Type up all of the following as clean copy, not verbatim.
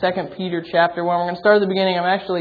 2 Peter chapter 1. We're going to start at the beginning.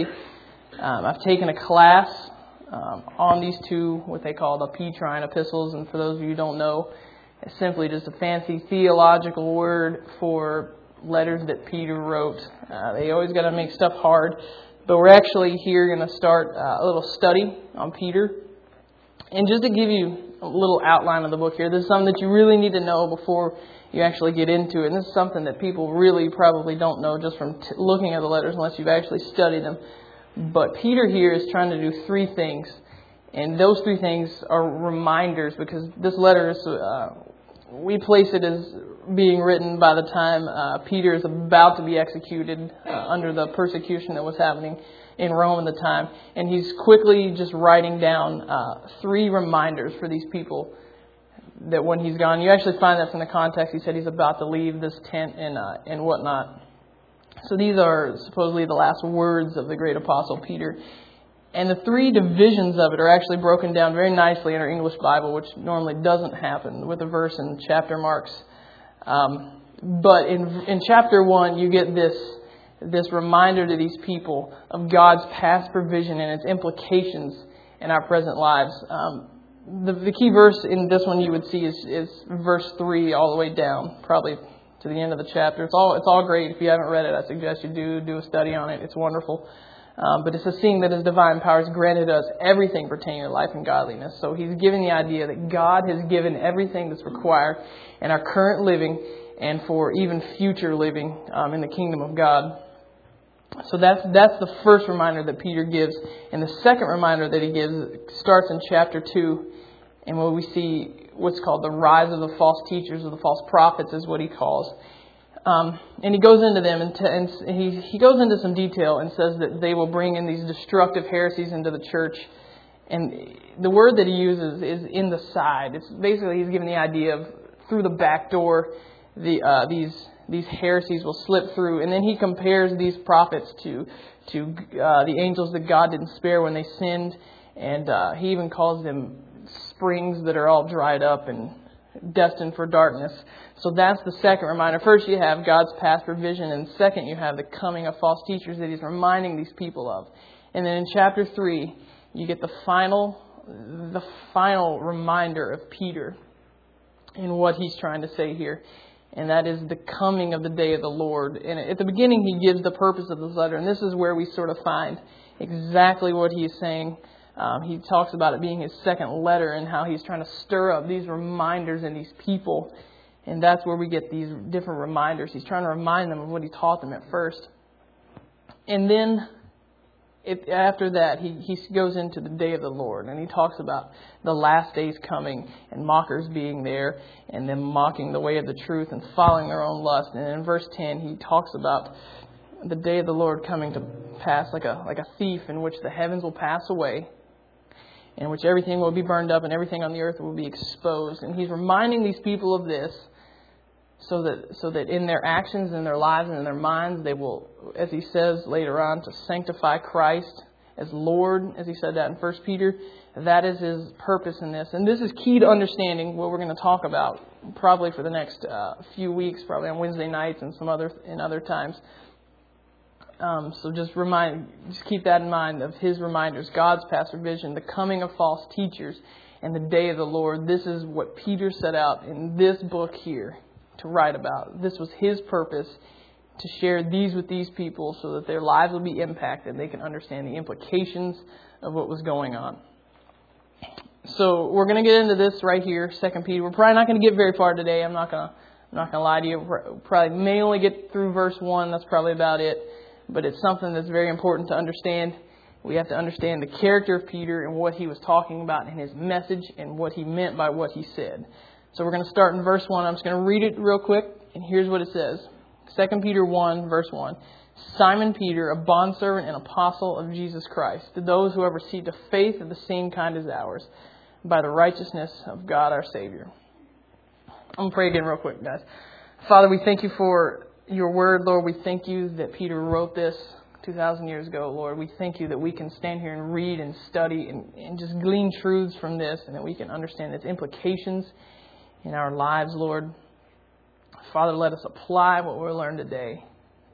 I've taken a class on these two, what they call the Petrine epistles. And for those of you who don't know, it's simply just a fancy theological word for letters that Peter wrote. They always got to make stuff hard. But we're actually here going to start a little study on Peter. And just to give you a little outline of the book here, this is something that you really need to know before you actually get into it. And this is something that people really probably don't know just from looking at the letters unless you've actually studied them. But Peter here is trying to do three things. And those three things are reminders, because this letter is, we place it as being written by the time Peter is about to be executed under the persecution that was happening in Rome at the time. And he's quickly just writing down three reminders for these people that when he's gone. You actually find that from the context. He said he's about to leave this tent and whatnot. So these are supposedly the last words of the great apostle Peter. And the three divisions of it are actually broken down very nicely in our English Bible, which normally doesn't happen with a verse and chapter marks. But in chapter 1, you get this reminder to these people of God's past provision and its implications in our present lives. The key verse in this one you would see is verse 3 all the way down, probably to the end of the chapter. It's all great. If you haven't read it, I suggest you do a study on it. It's wonderful. But it's a seeing that His divine power has granted us everything pertaining to life and godliness. So He's giving the idea that God has given everything that's required in our current living and for even future living in the kingdom of God. So that's the first reminder that Peter gives. And the second reminder that he gives starts in chapter 2. And where we see what's called the rise of the false teachers or the false prophets is what he calls. And he goes into them and he goes into some detail and says that they will bring in these destructive heresies into the church. And the word that he uses is in the side. It's basically he's giving the idea of through the back door these heresies will slip through. And then he compares these prophets to the angels that God didn't spare when they sinned. And he even calls them springs that are all dried up and destined for darkness. So that's the second reminder. First you have God's past provision, and second you have the coming of false teachers that He's reminding these people of. And then in chapter 3 you get the final reminder of Peter in what he's trying to say here. And that is the coming of the day of the Lord. And at the beginning he gives the purpose of this letter, and this is where we sort of find exactly what he is saying. He talks about it being his second letter and how he's trying to stir up these reminders in these people. And that's where we get these different reminders. He's trying to remind them of what he taught them at first. And then after that, he goes into the day of the Lord. And he talks about the last days coming and mockers being there and them mocking the way of the truth and following their own lust. And in verse 10, he talks about the day of the Lord coming to pass like a thief, in which the heavens will pass away, in which everything will be burned up and everything on the earth will be exposed. And he's reminding these people of this so that in their actions, in their lives, and in their minds, they will, as he says later on, to sanctify Christ as Lord, as he said that in 1 Peter. That is his purpose in this. And this is key to understanding what we're going to talk about probably for the next few weeks, probably on Wednesday nights and in other times. So just keep that in mind of his reminders, God's past provision, the coming of false teachers, and the day of the Lord. This is what Peter set out in this book here to write about. This was his purpose, to share these with these people so that their lives will be impacted. They can understand the implications of what was going on. So we're going to get into this right here, 2 Peter. We're probably not going to get very far today. I'm not going to lie to you. We probably may only get through verse 1. That's probably about it. But it's something that's very important to understand. We have to understand the character of Peter and what he was talking about in his message and what he meant by what he said. So we're going to start in verse 1. I'm just going to read it real quick. And here's what it says. 2 Peter 1, verse 1. Simon Peter, a bondservant and apostle of Jesus Christ, to those who have received a faith of the same kind as ours, by the righteousness of God our Savior. I'm going to pray again real quick, guys. Father, we thank you for your word, Lord. We thank you that Peter wrote this 2,000 years ago, Lord. We thank you that we can stand here and read and study and just glean truths from this, and that we can understand its implications in our lives, Lord. Father, let us apply what we learned today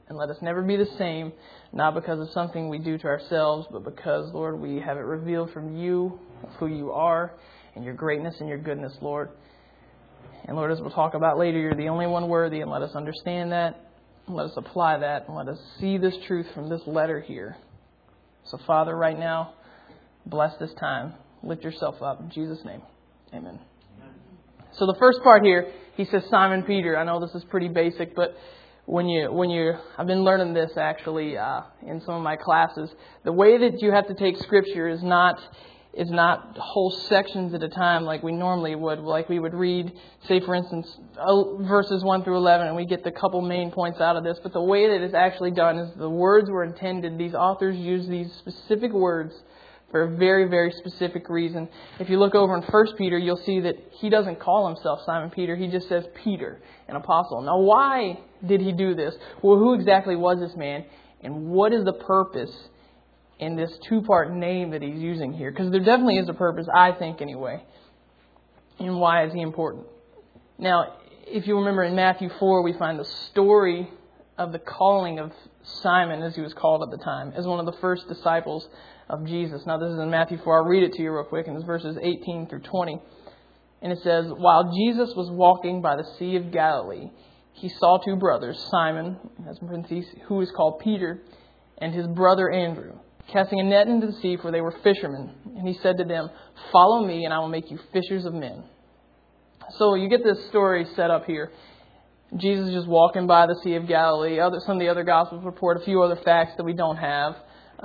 And let us never be the same, not because of something we do to ourselves, but because, Lord, we have it revealed from you of who you are and your greatness and your goodness, Lord. And Lord, as we'll talk about later, you're the only one worthy, and let us understand that, and let us apply that, and let us see this truth from this letter here. So, Father, right now, bless this time. Lift yourself up. In Jesus' name, amen. So the first part here, he says Simon Peter. I know this is pretty basic, but I've been learning this actually in some of my classes. The way that you have to take Scripture is not whole sections at a time like we normally would. Like we would read, say for instance, verses 1 through 11, and we get the couple main points out of this. But the way that it's actually done is the words were intended. These authors use these specific words for a very, very specific reason. If you look over in 1 Peter, you'll see that he doesn't call himself Simon Peter. He just says Peter, an apostle. Now, why did he do this? Well, who exactly was this man? And what is the purpose in this two-part name that he's using here? Because there definitely is a purpose, I think, anyway. And why is he important? Now, if you remember in Matthew 4, we find the story of the calling of Simon, as he was called at the time, as one of the first disciples of Jesus. Now, this is in Matthew 4. I'll read it to you real quick, and it's verses 18 through 20. And it says, "While Jesus was walking by the Sea of Galilee, he saw two brothers, Simon, as in parentheses, who is called Peter, and his brother Andrew, casting a net into the sea, for they were fishermen. And he said to them, 'Follow me, and I will make you fishers of men.'" So you get this story set up here. Jesus is just walking by the Sea of Galilee. Some of the other Gospels report a few other facts that we don't have,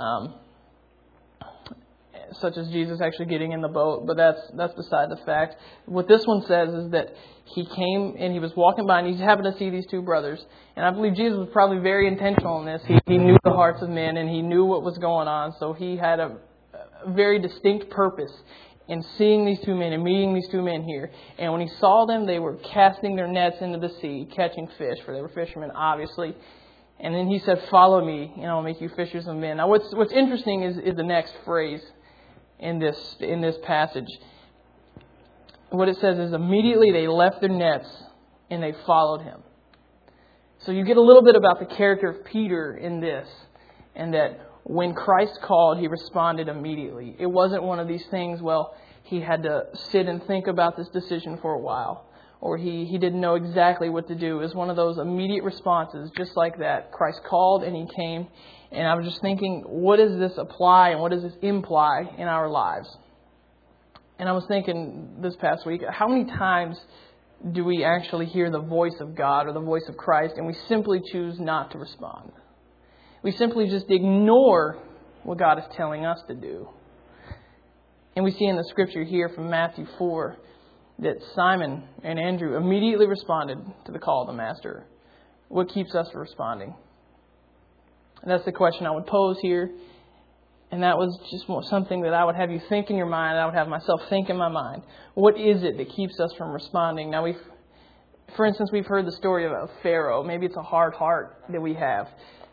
such as Jesus actually getting in the boat, but that's beside the fact. What this one says is that he came and he was walking by and he happened to see these two brothers. And I believe Jesus was probably very intentional in this. He knew the hearts of men and he knew what was going on, so he had a very distinct purpose in seeing these two men and meeting these two men here. And when he saw them, they were casting their nets into the sea, catching fish, for they were fishermen, obviously. And then he said, "Follow me, and I'll make you fishers of men." Now, what's interesting is the next phrase in this passage. What it says is, immediately they left their nets and they followed him. So you get a little bit about the character of Peter in this, and that when Christ called, he responded immediately. It wasn't one of these things, well, he had to sit and think about this decision for a while, or he didn't know exactly what to do. It was one of those immediate responses, just like that. Christ called and he came. And I was just thinking, what does this apply and what does this imply in our lives? And I was thinking this past week, how many times do we actually hear the voice of God or the voice of Christ and we simply choose not to respond? We simply just ignore what God is telling us to do. And we see in the scripture here from Matthew 4 that Simon and Andrew immediately responded to the call of the Master. What keeps us from responding? And that's the question I would pose here. And that was just something that I would have you think in your mind. I would have myself think in my mind. What is it that keeps us from responding? Now, for instance, we've heard the story of Pharaoh. Maybe it's a hard heart that we have.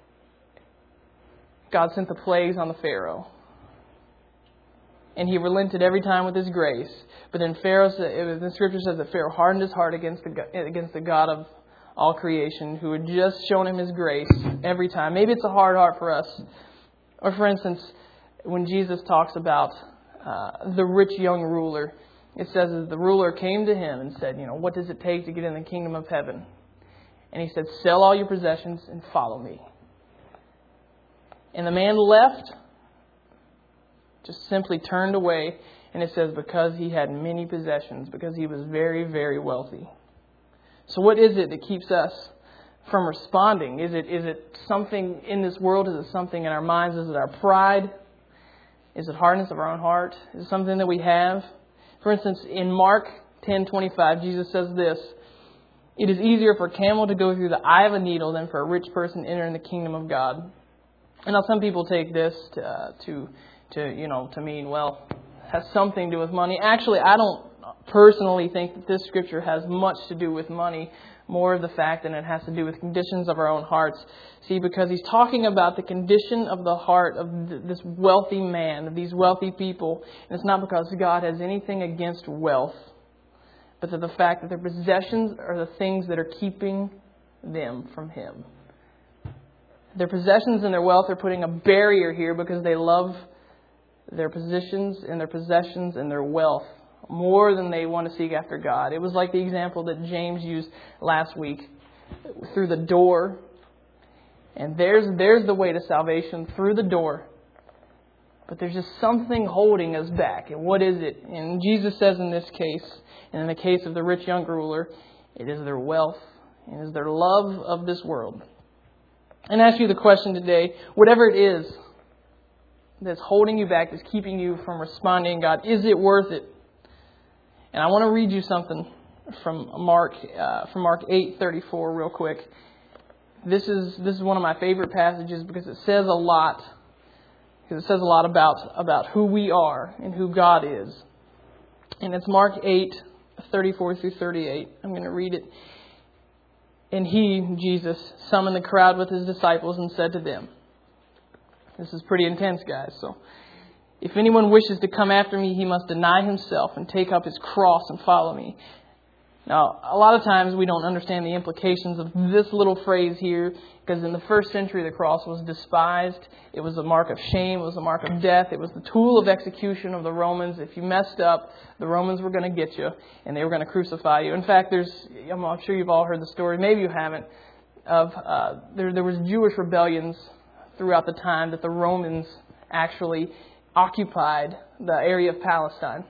God sent the plagues on the Pharaoh. And he relented every time with his grace. But then the scripture says that Pharaoh hardened his heart against the God of all creation, who had just shown him his grace every time. Maybe it's a hard heart for us. Or for instance, when Jesus talks about the rich young ruler, it says that the ruler came to him and said, "What does it take to get in the kingdom of heaven?" And he said, "Sell all your possessions and follow me." And the man left, just simply turned away, and it says because he had many possessions, because he was very, very wealthy. So what is it that keeps us from responding? Is it something in this world? Is it something in our minds? Is it our pride? Is it hardness of our own heart? Is it something that we have? For instance, in Mark 10:25, Jesus says this: "It is easier for a camel to go through the eye of a needle than for a rich person entering the kingdom of God." And now some people take this to mean, well, it has something to do with money. Actually, I don't personally think that this scripture has much to do with money, more of the fact that it has to do with conditions of our own hearts. See, because he's talking about the condition of the heart of this wealthy man, of these wealthy people. And it's not because God has anything against wealth, but that the fact that their possessions are the things that are keeping them from him. Their possessions and their wealth are putting a barrier here because they love their positions and their possessions and their wealth more than they want to seek after God. It was like the example that James used last week. Through the door. And there's the way to salvation, through the door. But there's just something holding us back. And what is it? And Jesus says in this case, and in the case of the rich young ruler, it is their wealth. It is their love of this world. And I ask you the question today, whatever it is that's holding you back, that's keeping you from responding to God, is it worth it? And I want to read you something from Mark 8:34 real quick. This is one of my favorite passages because it says a lot. Because it says a lot about who we are and who God is. And it's Mark 8:34 through 38. I'm going to read it. And he, Jesus, summoned the crowd with his disciples and said to them, this is pretty intense, guys, so if anyone wishes to come after me, he must deny himself and take up his cross and follow me. Now, a lot of times we don't understand the implications of this little phrase here, because in the first century the cross was despised. It was a mark of shame. It was a mark of death. It was the tool of execution of the Romans. If you messed up, the Romans were going to get you, and they were going to crucify you. In fact, I'm sure you've all heard the story, maybe you haven't, of there was Jewish rebellions throughout the time that the Romans actually occupied the area of Palestine.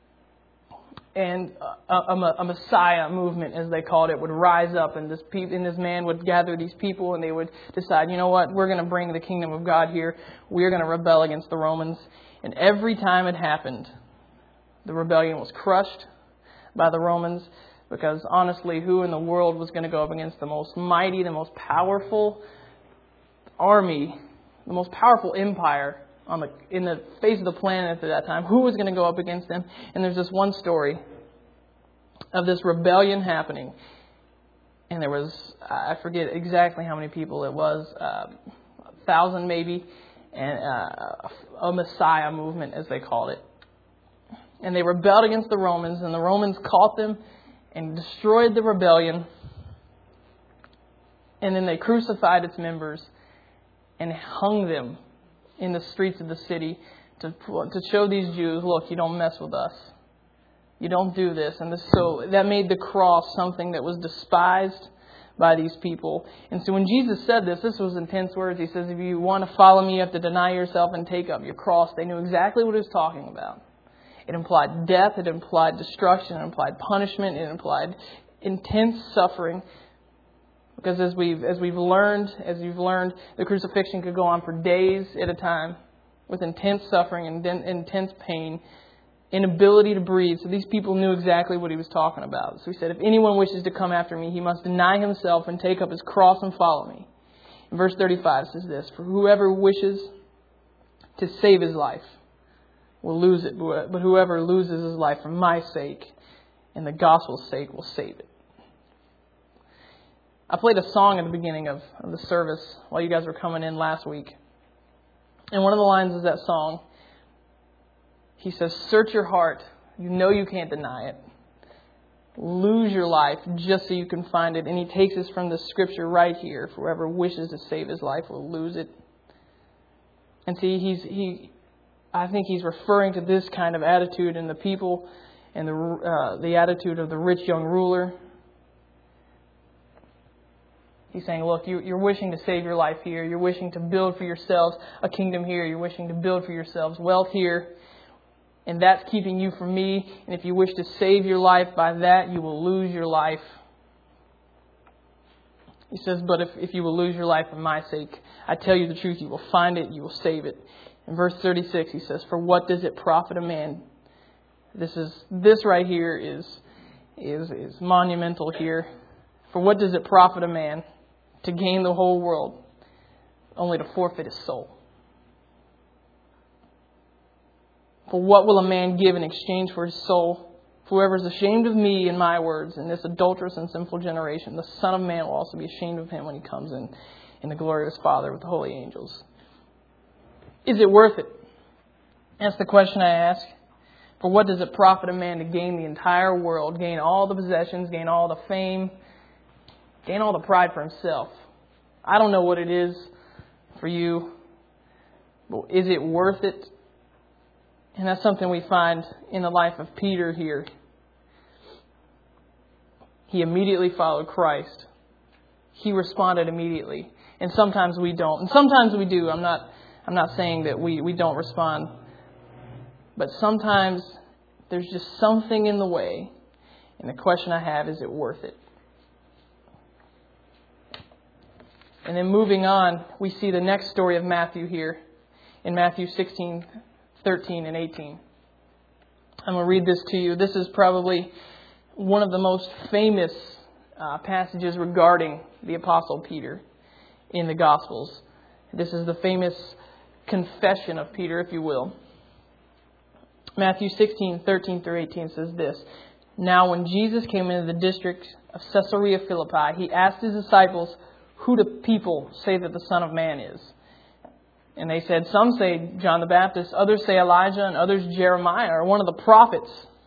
And a Messiah movement, as they called it, would rise up, and this man would gather these people, and they would decide, you know what, we're going to bring the kingdom of God here. We're going to rebel against the Romans. And every time it happened, the rebellion was crushed by the Romans, because honestly, who in the world was going to go up against the most mighty, the most powerful army, the most powerful empire in the face of the planet at that time? Who was going to go up against them? And there's this one story of this rebellion happening. And there was, I forget exactly how many people it was, 1,000 maybe, and a Messiah movement, as they called it. And they rebelled against the Romans, and the Romans caught them and destroyed the rebellion. And then they crucified its members and hung them in the streets of the city to show these Jews, look, you don't mess with us. You don't do this. And so that made the cross something that was despised by these people. And so when Jesus said this was intense words. He says, if you want to follow me, you have to deny yourself and take up your cross. They knew exactly what he was talking about. It implied death. It implied destruction. It implied punishment. It implied intense suffering. Because as you've learned, the crucifixion could go on for days at a time with intense suffering and intense pain, inability to breathe. So these people knew exactly what he was talking about. So he said, if anyone wishes to come after me, he must deny himself and take up his cross and follow me. In verse 35 says this, for whoever wishes to save his life will lose it, but whoever loses his life for my sake and the gospel's sake will save it. I played a song at the beginning of the service while you guys were coming in last week. And one of the lines is that song. He says, search your heart. You know you can't deny it. Lose your life just so you can find it. And he takes us from the scripture right here. For whoever wishes to save his life will lose it. And see, I think he's referring to this kind of attitude in the people and the attitude of the rich young ruler. He's saying, look, you're wishing to save your life here. You're wishing to build for yourselves a kingdom here. You're wishing to build for yourselves wealth here. And that's keeping you from me. And if you wish to save your life by that, you will lose your life. He says, but if you will lose your life for my sake, I tell you the truth, you will find it, you will save it. In verse 36, he says, for what does it profit a man? This right here is monumental here. For what does it profit a man to gain the whole world, only to forfeit his soul? For what will a man give in exchange for his soul? Whoever is ashamed of me and my words in this adulterous and sinful generation, the Son of Man will also be ashamed of him when he comes in the glory of his Father with the holy angels. Is it worth it? That's the question I ask. For what does it profit a man to gain the entire world, gain all the possessions, gain all the fame, gain all the pride for himself? I don't know what it is for you. But is it worth it? And that's something we find in the life of Peter here. He immediately followed Christ. He responded immediately. And sometimes we don't. And sometimes we do. I'm not saying that we don't respond. But sometimes there's just something in the way. And the question I have, is it worth it? And then moving on, we see the next story of Matthew here in Matthew 16, 13, and 18. I'm going to read this to you. This is probably one of the most famous passages regarding the Apostle Peter in the Gospels. This is the famous confession of Peter, if you will. Matthew 16, 13 through 18 says this. Now when Jesus came into the district of Caesarea Philippi, he asked his disciples, who do people say that the Son of Man is? And they said, some say John the Baptist, others say Elijah, and others Jeremiah, or one of the prophets.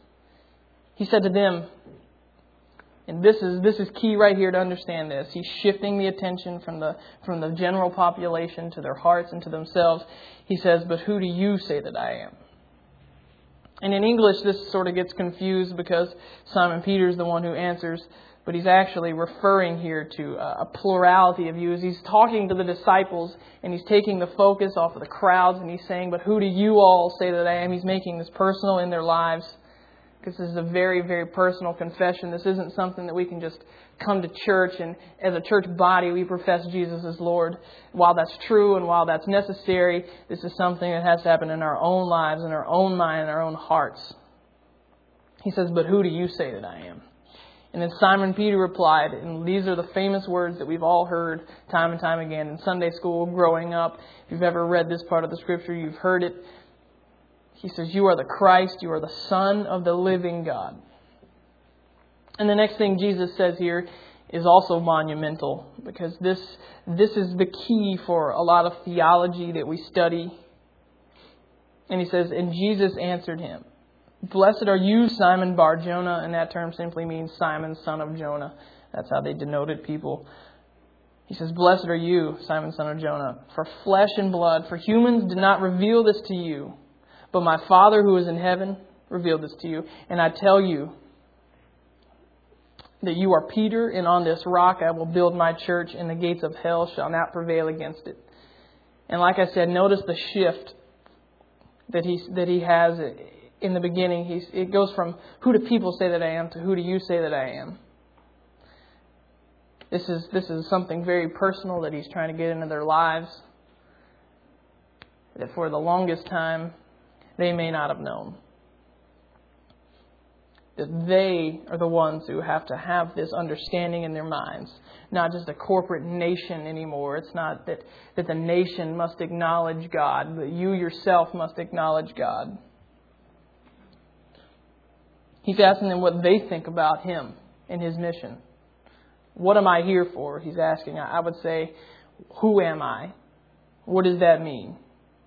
He said to them, and this is key right here to understand this. He's shifting the attention from the general population to their hearts and to themselves. He says, but who do you say that I am? And in English, this sort of gets confused because Simon Peter is the one who answers. But he's actually referring here to a plurality of views. He's talking to the disciples and he's taking the focus off of the crowds and he's saying, but who do you all say that I am? He's making this personal in their lives. Because this is a very, very personal confession. This isn't something that we can just come to church and as a church body we profess Jesus as Lord. While that's true and while that's necessary, this is something that has to happen in our own lives, in our own mind, in our own hearts. He says, but who do you say that I am? And then Simon Peter replied, and these are the famous words that we've all heard time and time again in Sunday school, growing up. If you've ever read this part of the Scripture, you've heard it. He says, you are the Christ, you are the Son of the living God. And the next thing Jesus says here is also monumental, because this is the key for a lot of theology that we study. And he says, and Jesus answered him, blessed are you, Simon Bar-Jonah, and that term simply means Simon, son of Jonah. That's how they denoted people. He says, blessed are you, Simon, son of Jonah, for flesh and blood, for humans did not reveal this to you, but my Father who is in heaven revealed this to you. And I tell you that you are Peter, and on this rock I will build my church, and the gates of hell shall not prevail against it. And like I said, notice the shift that he has in the beginning. It goes from who do people say that I am to who do you say that I am. This is something very personal that he's trying to get into their lives, that for the longest time they may not have known. That they are the ones who have to have this understanding in their minds. Not just a corporate nation anymore. It's not that the nation must acknowledge God, but you yourself must acknowledge God. He's asking them what they think about him and his mission. What am I here for? He's asking. I would say, who am I? What does that mean?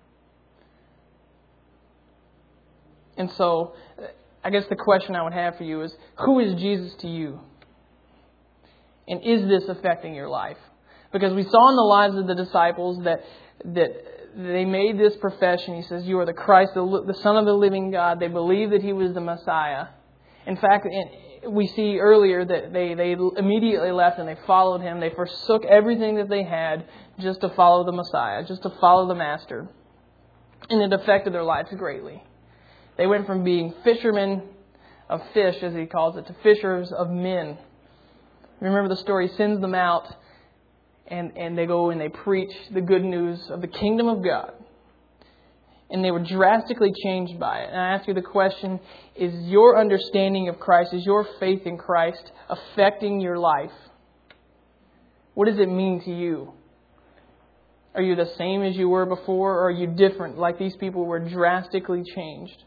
And so, I guess the question I would have for you is, who is Jesus to you? And is this affecting your life? Because we saw in the lives of the disciples that they made this profession. He says, you are the Christ, the Son of the living God. They believed that he was the Messiah. In fact, we see earlier that they immediately left and they followed him. They forsook everything that they had just to follow the Messiah, just to follow the Master. And it affected their lives greatly. They went from being fishermen of fish, as he calls it, to fishers of men. Remember the story, he sends them out and they go and they preach the good news of the kingdom of God. And they were drastically changed by it. And I ask you the question, is your understanding of Christ, is your faith in Christ affecting your life? What does it mean to you? Are you the same as you were before, or are you different, like these people were drastically changed?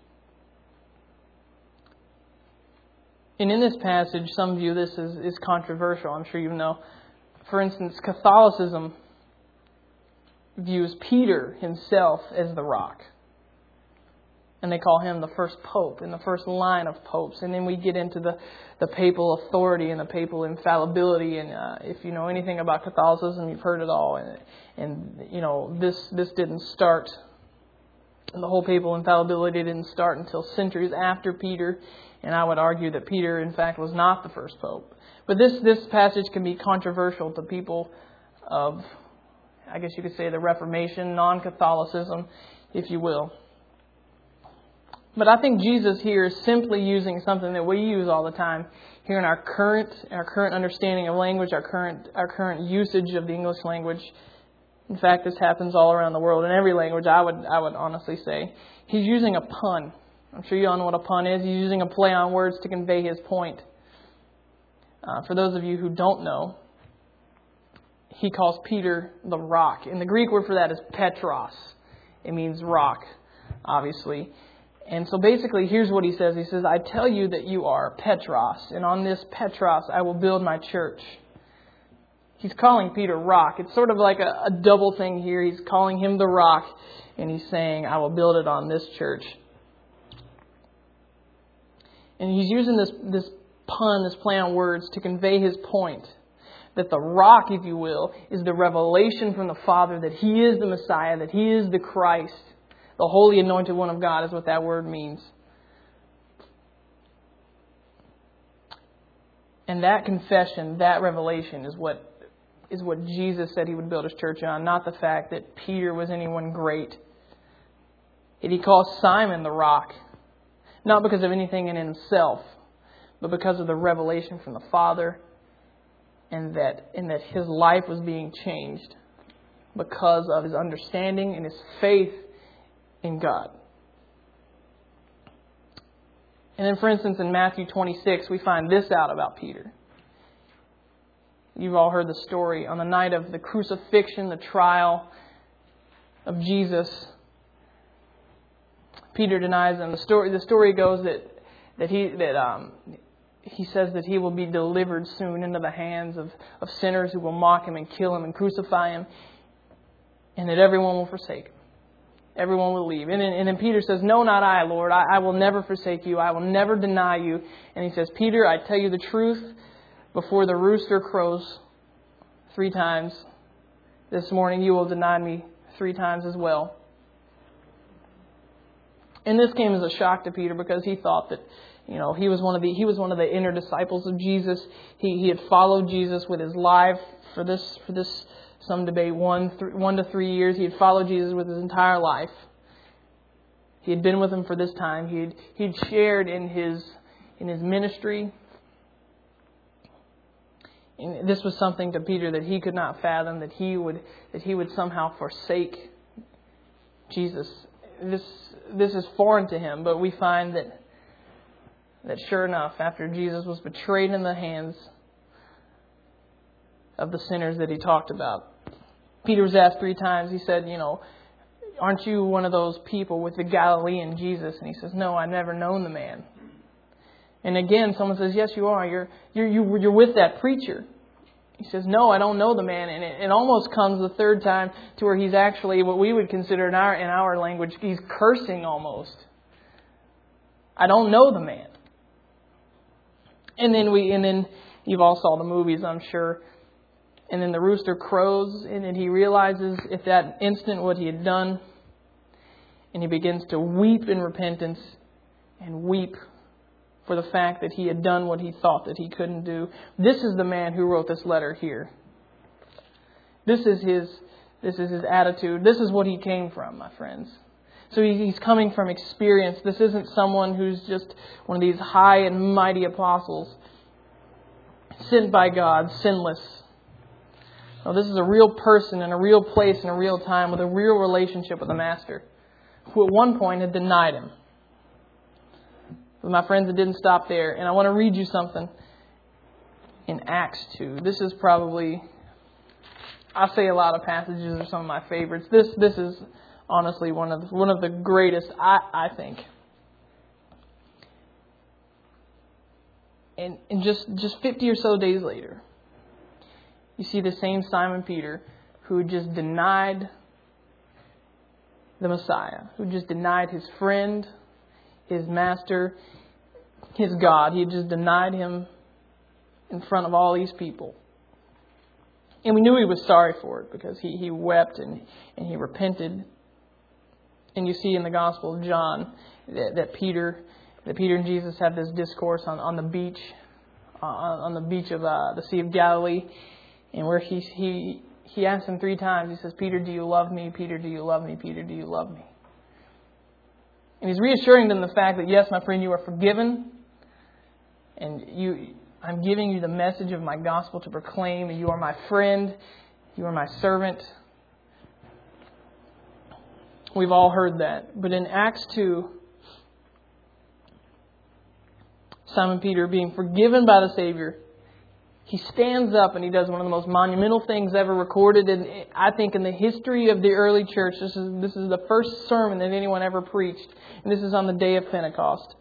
And in this passage, some view this as controversial. I'm sure you know. For instance, Catholicism views Peter himself as the rock. And they call him the first pope in the first line of popes. And then we get into the papal authority and the papal infallibility. And if you know anything about Catholicism, you've heard it all. And you know, this didn't start, the whole papal infallibility didn't start until centuries after Peter. And I would argue that Peter, in fact, was not the first pope. But this passage can be controversial to people of, I guess you could say, the Reformation, non-Catholicism, if you will. But I think Jesus here is simply using something that we use all the time here in our current understanding of language, our current usage of the English language. In fact, this happens all around the world in every language. I would honestly say he's using a pun. I'm sure you all know what a pun is. He's using a play on words to convey his point. For those of you who don't know, he calls Peter the rock, and the Greek word for that is Petros. It means rock, obviously. And so basically, here's what he says. He says, I tell you that you are Petros, and on this Petros I will build my church. He's calling Peter rock. It's sort of like a double thing here. He's calling him the rock, and he's saying, I will build it on this church. And he's using this pun, this play on words, to convey his point. That the rock, if you will, is the revelation from the Father that He is the Messiah, that He is the Christ. The Holy Anointed One of God is what that word means. And that confession, that revelation is what Jesus said He would build His church on, not the fact that Peter was anyone great. And He calls Simon the rock, not because of anything in himself, but because of the revelation from the Father, and that his life was being changed because of his understanding and his faith in God. And then, for instance, in Matthew 26, we find this out about Peter. You've all heard the story. On the night of the crucifixion, the trial of Jesus, Peter denies him. The story goes that he says that he will be delivered soon into the hands of sinners who will mock him and kill him and crucify him, and that everyone will forsake him. Everyone will leave. And then Peter says, no, not I, Lord. I will never forsake you. I will never deny you. And he says, Peter, I tell you the truth, before the rooster crows 3 times this morning, you will deny me 3 times as well. And this came as a shock to Peter because he thought that, you know, he was one of the inner disciples of Jesus. He had followed Jesus with his life for this some debate 1 to 3 years. He had followed Jesus with his entire life. He had been with him for this time. He'd shared in his ministry. And this was something to Peter that he could not fathom, that he would somehow forsake Jesus. This is foreign to him, but we find that sure enough, after Jesus was betrayed in the hands of the sinners that he talked about, Peter was asked 3 times. He said, you know, aren't you one of those people with the Galilean Jesus? And he says, no, I've never known the man. And again, someone says, yes, you are. You're with that preacher. He says, no, I don't know the man. And it almost comes the 3rd time to where he's actually what we would consider in our language, he's cursing almost. I don't know the man. And then you've all saw the movies, I'm sure. And then the rooster crows, and then he realizes at that instant what he had done. And he begins to weep in repentance and weep for the fact that he had done what he thought that he couldn't do. This is the man who wrote this letter here. This is his attitude. This is what he came from, my friends. So he's coming from experience. This isn't someone who's just one of these high and mighty apostles sent by God, sinless. No, this is a real person in a real place in a real time with a real relationship with the Master, who at one point had denied him. But my friends, it didn't stop there. And I want to read you something in Acts 2. This is probably, I say a lot of passages are some of my favorites. This is honestly one of the greatest, I think. And just 50 or so days later, you see the same Simon Peter who had just denied the Messiah, who just denied his friend, his master, his God. He had just denied him in front of all these people. And we knew he was sorry for it because he wept and he repented. And you see in the Gospel of John that Peter and Jesus have this discourse on the beach, on the beach of the Sea of Galilee, and where he asks him 3 times. He says, "Peter, do you love me? Peter, do you love me? Peter, do you love me?" And he's reassuring them the fact that, yes, my friend, you are forgiven, and I'm giving you the message of my gospel to proclaim, and you are my friend, you are my servant. We've all heard that. But in Acts 2, Simon Peter, being forgiven by the Savior, he stands up and he does one of the most monumental things ever recorded, I think, in the history of the early church. This is the first sermon that anyone ever preached, and this is on the day of Pentecost.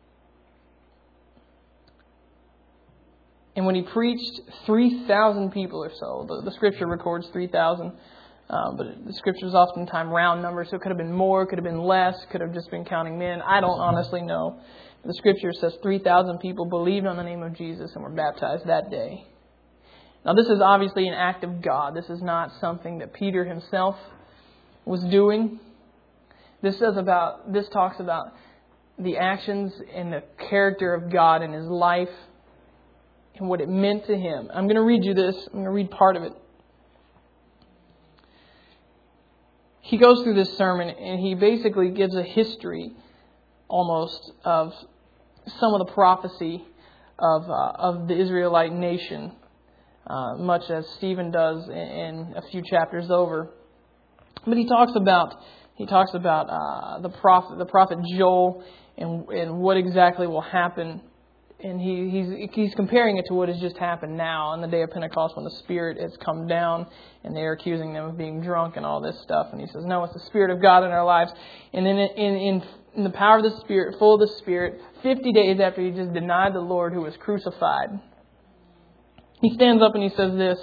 And when he preached, 3,000 people or so, the Scripture records 3,000, but the Scripture is oftentimes round numbers, so it could have been more, could have been less, could have just been counting men. I don't honestly know. The Scripture says 3,000 people believed on the name of Jesus and were baptized that day. Now, this is obviously an act of God. This is not something that Peter himself was doing. This talks about the actions and the character of God in his life and what it meant to him. I'm going to read you this. I'm going to read part of it. He goes through this sermon and he basically gives a history almost of some of the prophecy of the Israelite nation, much as Stephen does in a few chapters over. But he talks about the prophet Joel and what exactly will happen. And he's comparing it to what has just happened now on the day of Pentecost when the Spirit has come down and they're accusing them of being drunk and all this stuff. And he says, no, it's the Spirit of God in our lives. And then in the power of the Spirit, full of the Spirit, 50 days after he just denied the Lord who was crucified, he stands up and he says this: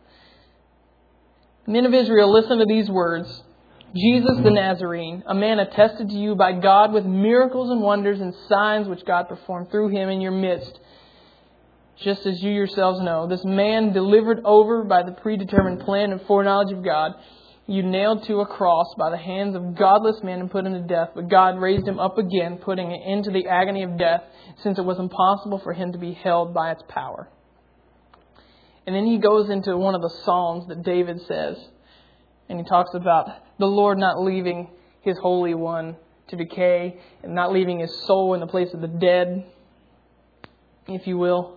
"Men of Israel, listen to these words. Jesus the Nazarene, a man attested to you by God with miracles and wonders and signs which God performed through him in your midst, just as you yourselves know. This man delivered over by the predetermined plan and foreknowledge of God, you nailed to a cross by the hands of godless men and put him to death. But God raised him up again, putting an end to the agony of death, since it was impossible for him to be held by its power." And then he goes into one of the Psalms that David says. And he talks about the Lord not leaving His Holy One to decay and not leaving His soul in the place of the dead, if you will.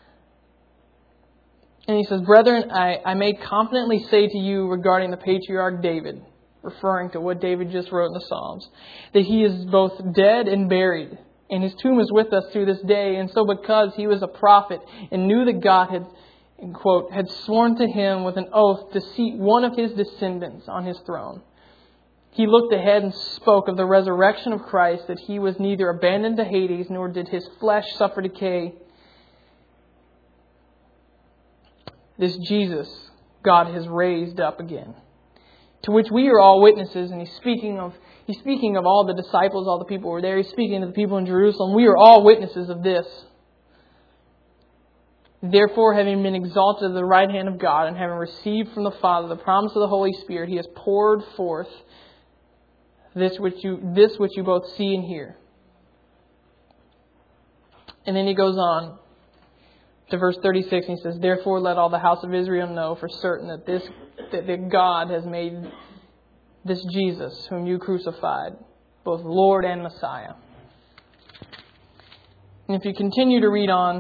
And he says, "Brethren, I may confidently say to you regarding the patriarch David," referring to what David just wrote in the Psalms, "that he is both dead and buried, and his tomb is with us to this day. And so because he was a prophet and knew that God had," and quote, "had sworn to him with an oath to seat one of his descendants on his throne, he looked ahead and spoke of the resurrection of Christ, that he was neither abandoned to Hades, nor did his flesh suffer decay. This Jesus God has raised up again, to which we are all witnesses." And he's speaking of all the disciples, all the people who were there. He's speaking to the people in Jerusalem. "We are all witnesses of this. Therefore, having been exalted to the right hand of God and having received from the Father the promise of the Holy Spirit, He has poured forth this which you both see and hear." And then he goes on to verse 36 and he says, "Therefore let all the house of Israel know for certain that God has made this Jesus, whom you crucified, both Lord and Messiah." And if you continue to read on,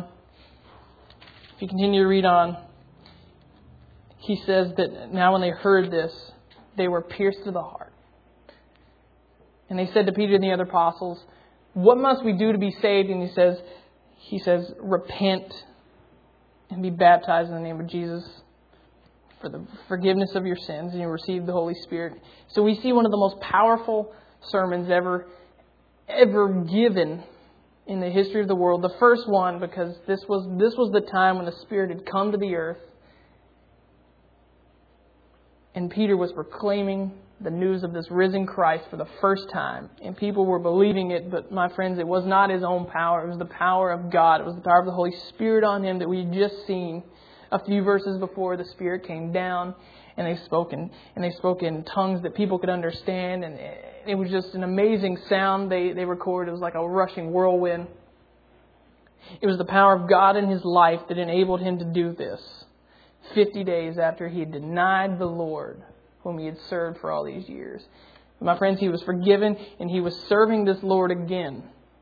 he says that now when they heard this, they were pierced to the heart. And they said to Peter and the other apostles, "What must we do to be saved?" And he says, "Repent and be baptized in the name of Jesus for the forgiveness of your sins, and you'll receive the Holy Spirit." So we see one of the most powerful sermons ever given in the history of the world. The first one, because this was the time when the Spirit had come to the earth. And Peter was proclaiming the news of this risen Christ for the first time. And people were believing it, but my friends, it was not his own power. It was the power of God. It was the power of the Holy Spirit on him that we had just seen a few verses before. The Spirit came down and they spoke in tongues that people could understand. And it was just an amazing sound they recorded. It was like a rushing whirlwind. It was the power of God in his life that enabled him to do this 50 days after he had denied the Lord whom he had served for all these years. My friends, he was forgiven and he was serving this Lord again.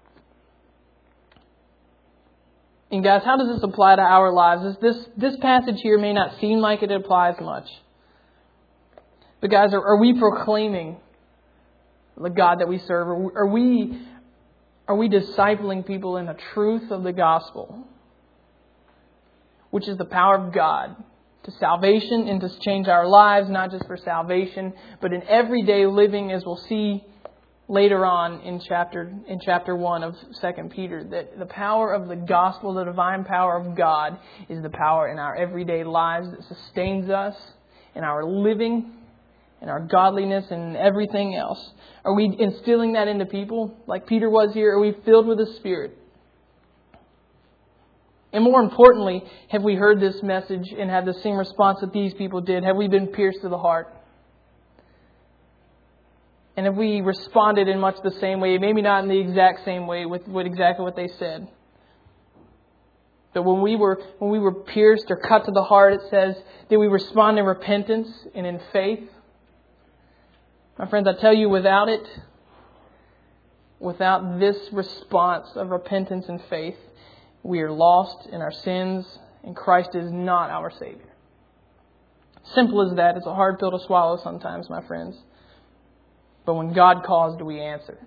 And guys, how does this apply to our lives? This passage here may not seem like it applies much. But guys, are we proclaiming the God that we serve? Are we discipling people in the truth of the gospel, which is the power of God to salvation and to change our lives, not just for salvation, but in everyday living, as we'll see later on in chapter 1 of 2 Peter, that the power of the gospel, the divine power of God, is the power in our everyday lives that sustains us in our living, in our godliness, and everything else. Are we instilling that into people like Peter was here? Are we filled with the Spirit? And more importantly, have we heard this message and had the same response that these people did? Have we been pierced to the heart? And have we responded in much the same way? Maybe not in the exact same way with exactly what they said. But when we were pierced or cut to the heart, it says, did we respond in repentance and in faith? My friends, I tell you, without this response of repentance and faith, we are lost in our sins, and Christ is not our Savior. Simple as that. It's a hard pill to swallow sometimes, my friends. But when God calls, do we answer?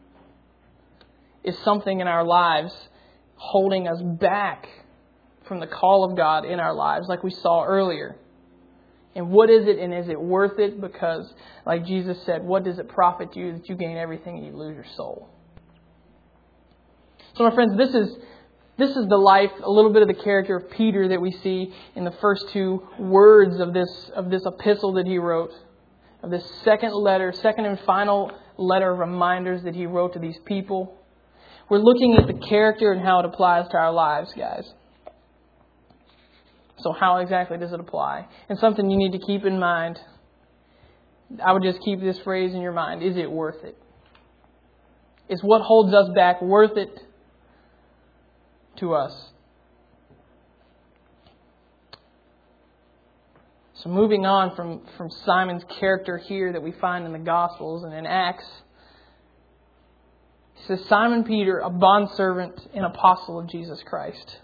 Is something in our lives holding us back from the call of God in our lives, like we saw earlier? And what is it, and is it worth it? Because, like Jesus said, what does it profit you that you gain everything and you lose your soul? So, my friends, this is the life, a little bit of the character of Peter that we see in the first two words of this epistle that he wrote, of this second and final letter of reminders that he wrote to these people. We're looking at the character and how it applies to our lives, guys. So how exactly does it apply? And something you need to keep in mind, I would just keep this phrase in your mind: is it worth it? Is what holds us back worth it to us? So moving on from Simon's character here that we find in the Gospels and in Acts, he says, Simon Peter, a bondservant and apostle of Jesus Christ.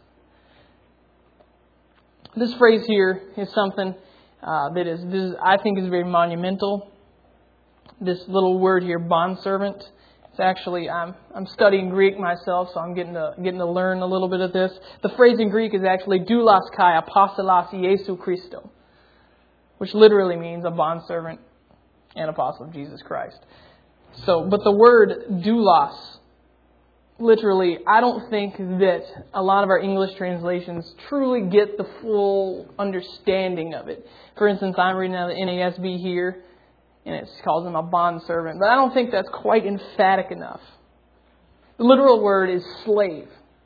This phrase here is something that I think is very monumental. This little word here, bondservant. It's actually, I'm studying Greek myself, so I'm getting to learn a little bit of this. The phrase in Greek is actually doulos kai apostolos Iesu Christo, which literally means a bondservant and apostle of Jesus Christ. So, but the word doulos, literally, I don't think that a lot of our English translations truly get the full understanding of it. For instance, I'm reading out the NASB here, and it calls him a bondservant. But I don't think that's quite emphatic enough. The literal word is slave.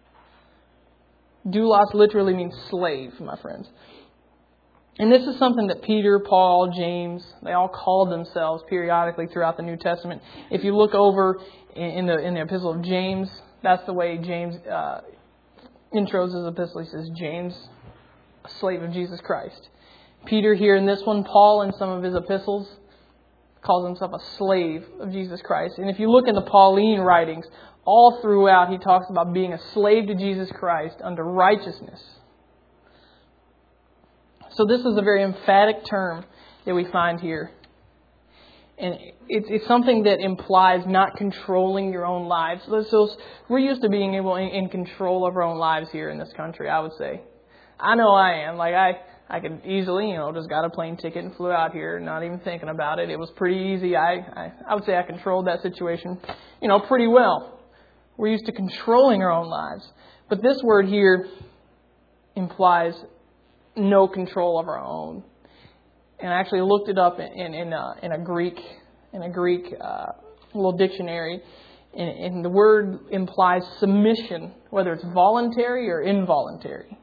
Doulos literally means slave, my friends. And this is something that Peter, Paul, James, they all called themselves periodically throughout the New Testament. If you look over in the epistle of James, that's the way James intros his epistle. He says, James, a slave of Jesus Christ. Peter here in this one, Paul in some of his epistles, calls himself a slave of Jesus Christ. And if you look in the Pauline writings, all throughout he talks about being a slave to Jesus Christ under righteousness. So this is a very emphatic term that we find here. And it's something that implies not controlling your own lives. So we're used to being able in control of our own lives here in this country, I would say. I know I am. Like I could easily, just got a plane ticket and flew out here, not even thinking about it. It was pretty easy. I would say I controlled that situation, pretty well. We're used to controlling our own lives. But this word here implies no control of our own. And I actually looked it up in a Greek little dictionary, and the word implies submission, whether it's voluntary or involuntary.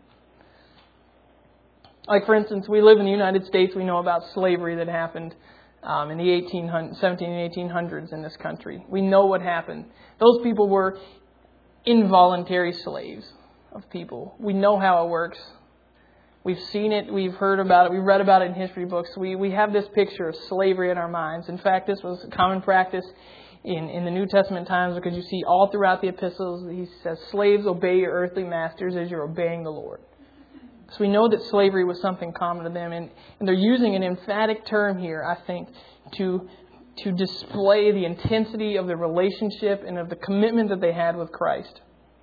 Like, for instance, we live in the United States. We know about slavery that happened in the 17 and 1800s in this country. We know what happened. Those people were involuntary slaves of people. We know how it works. We've seen it. We've heard about it. We've read about it in history books. We have this picture of slavery in our minds. In fact, this was a common practice in the New Testament times, because you see all throughout the epistles, he says, slaves, obey your earthly masters as you're obeying the Lord. So we know that slavery was something common to them. And they're using an emphatic term here, I think, to display the intensity of the relationship and of the commitment that they had with Christ.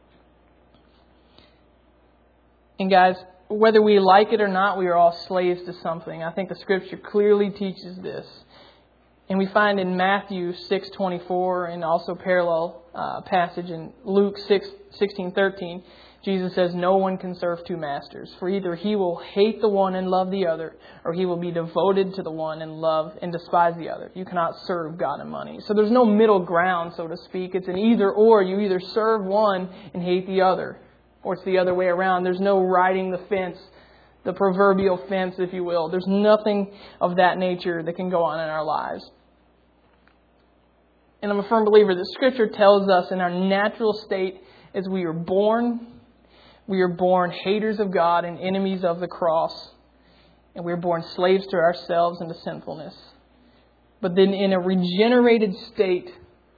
And guys, whether we like it or not, we are all slaves to something. I think the Scripture clearly teaches this. And we find in Matthew 6:24 and also parallel passage in Luke 6:16-13, Jesus says, no one can serve two masters, for either he will hate the one and love the other, or he will be devoted to the one and love and despise the other. You cannot serve God and money. So there's no middle ground, so to speak. It's an either or. You either serve one and hate the other, or it's the other way around. There's no riding the fence, the proverbial fence, if you will. There's nothing of that nature that can go on in our lives. And I'm a firm believer that Scripture tells us in our natural state, as we are born haters of God and enemies of the cross. And we are born slaves to ourselves and to sinfulness. But then in a regenerated state,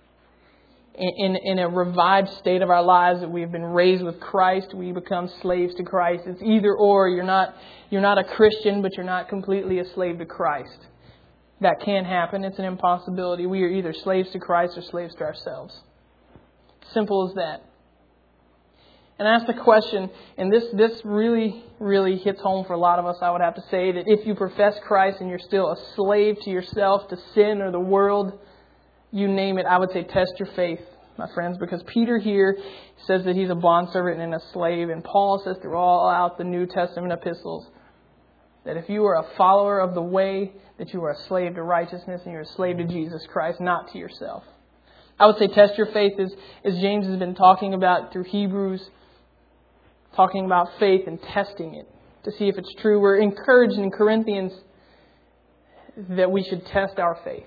in a revived state of our lives, that we have been raised with Christ, we become slaves to Christ. It's either or. You're not a Christian, but you're not completely a slave to Christ. That can happen. It's an impossibility. We are either slaves to Christ or slaves to ourselves. Simple as that. And I asked the question, and this really, really hits home for a lot of us, I would have to say, that if you profess Christ and you're still a slave to yourself, to sin or the world, you name it, I would say test your faith, my friends, because Peter here says that he's a bondservant and a slave, and Paul says throughout the New Testament epistles that if you are a follower of the way, that you are a slave to righteousness and you're a slave to Jesus Christ, not to yourself. I would say test your faith, as James has been talking about through Hebrews, talking about faith and testing it to see if it's true. We're encouraged in Corinthians that we should test our faith.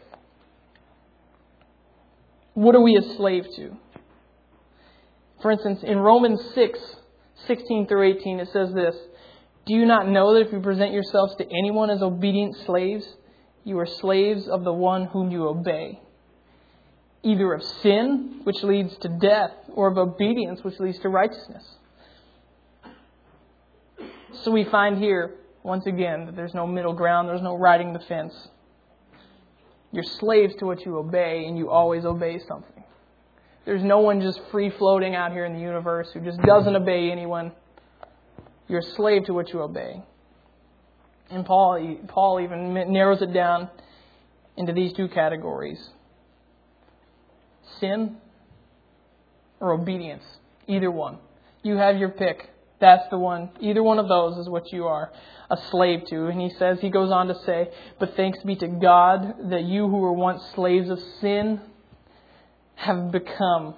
What are we a slave to? For instance, in Romans 6:16-18, it says this, do you not know that if you present yourselves to anyone as obedient slaves, you are slaves of the one whom you obey, either of sin, which leads to death, or of obedience, which leads to righteousness? So we find here, once again, that there's no middle ground, there's no riding the fence. You're slaves to what you obey, and you always obey something. There's no one just free-floating out here in the universe who just doesn't obey anyone. You're a slave to what you obey. And Paul even narrows it down into these two categories. Sin or obedience. Either one. You have your pick. That's the one. Either one of those is what you are a slave to. And he goes on to say, but thanks be to God that you who were once slaves of sin have become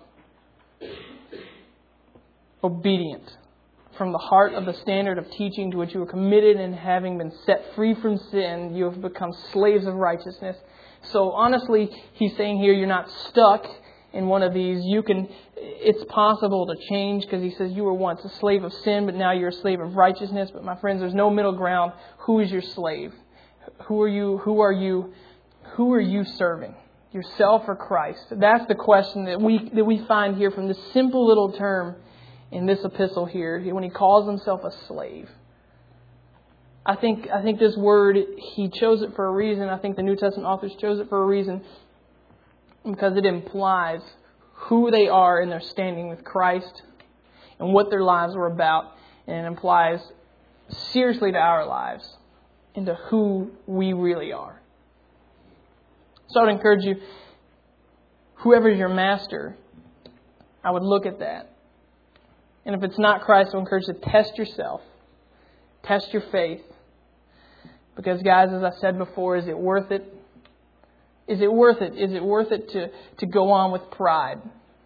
obedient from the heart of the standard of teaching to which you were committed, and having been set free from sin, you have become slaves of righteousness. So honestly, he's saying here you're not stuck in one of these. It's possible to change, because he says you were once a slave of sin, but now you're a slave of righteousness. But my friends, there's no middle ground. Who is your slave? Who are you serving? Yourself or Christ? That's the question that we find here from this simple little term in this epistle here, when he calls himself a slave. I think this word, he chose it for a reason. I think the New Testament authors chose it for a reason, because it implies who they are in their standing with Christ and what their lives were about. And it implies seriously to our lives into who we really are. So I would encourage you, whoever's your master, I would look at that. And if it's not Christ, I would encourage you to test yourself. Test your faith. Because guys, as I said before, is it worth it? Is it worth it? Is it worth it to go on with pride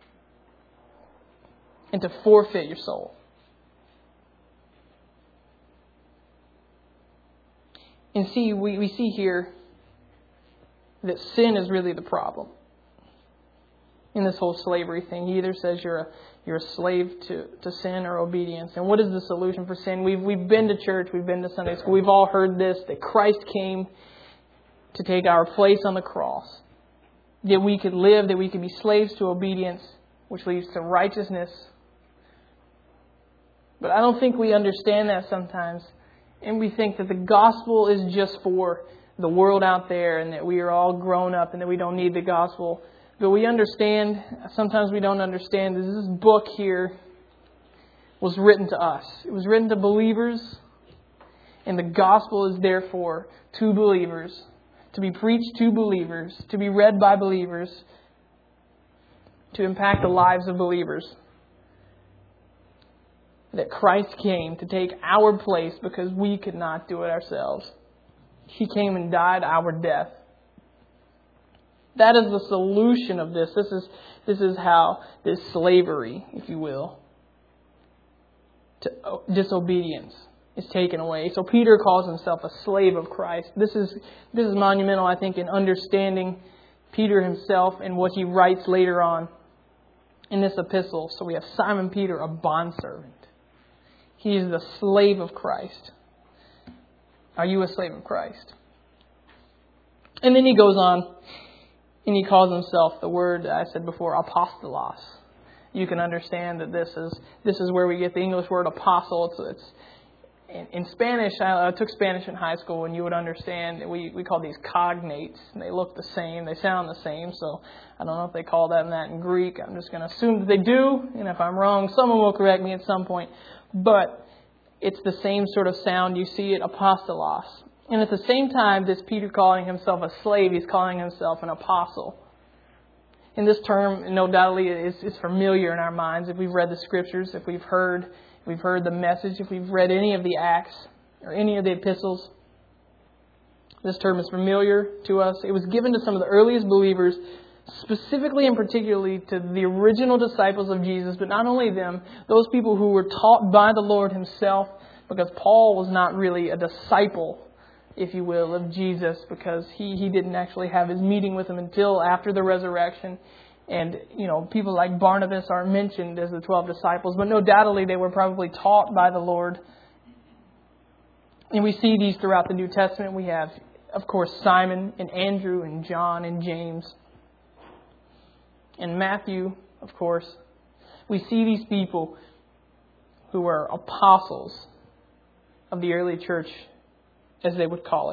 and to forfeit your soul? And see, we see here that sin is really the problem in this whole slavery thing. He either says you're a slave to sin or obedience. And what is the solution for sin? We've been to church, we've been to Sunday school, we've all heard this, that Christ came to take our place on the cross. That we could live, that we could be slaves to obedience, which leads to righteousness. But I don't think we understand that sometimes. And we think that the gospel is just for the world out there and that we are all grown up and that we don't need the gospel. But we understand, sometimes we don't understand, that this book here was written to us. It was written to believers, and the gospel is therefore to believers, to be preached to believers, to be read by believers, to impact the lives of believers. That Christ came to take our place because we could not do it ourselves. He came and died our death. That is the solution of this. This is how this slavery, if you will, to disobedience is taken away. So Peter calls himself a slave of Christ. This is monumental, I think, in understanding Peter himself and what he writes later on in this epistle. So we have Simon Peter, a bondservant. He is the slave of Christ. Are you a slave of Christ? And then he goes on and he calls himself the word I said before, apostolos. You can understand that this is where we get the English word apostle. It's in Spanish. I took Spanish in high school, and you would understand that we call these cognates. And they look the same. They sound the same. So I don't know if they call that in Greek. I'm just going to assume that they do. And if I'm wrong, someone will correct me at some point. But it's the same sort of sound. You see it, apostolos. And at the same time, this Peter calling himself a slave, he's calling himself an apostle. And this term, no doubtly, is familiar in our minds. If we've read the Scriptures, if we've heard the message, if we've read any of the Acts or any of the epistles, this term is familiar to us. It was given to some of the earliest believers, specifically and particularly to the original disciples of Jesus, but not only them, those people who were taught by the Lord himself, because Paul was not really a disciple, if you will, of Jesus, because he didn't actually have his meeting with him until after the resurrection. And, people like Barnabas are mentioned as the 12 disciples, but no doubtly they were probably taught by the Lord. And we see these throughout the New Testament. We have, of course, Simon and Andrew and John and James and Matthew, of course. We see these people who are apostles of the early church, as they would call it.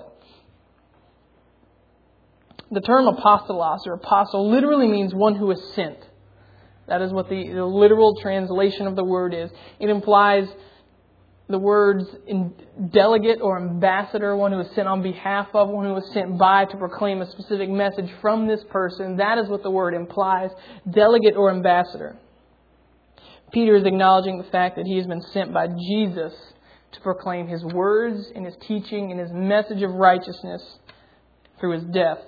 The term apostolos or apostle literally means one who is sent. That is what the literal translation of the word is. It implies the words in delegate or ambassador, one who is sent on behalf of, one who is sent by to proclaim a specific message from this person. That is what the word implies, delegate or ambassador. Peter is acknowledging the fact that he has been sent by Jesus to proclaim his words and his teaching and his message of righteousness through his death.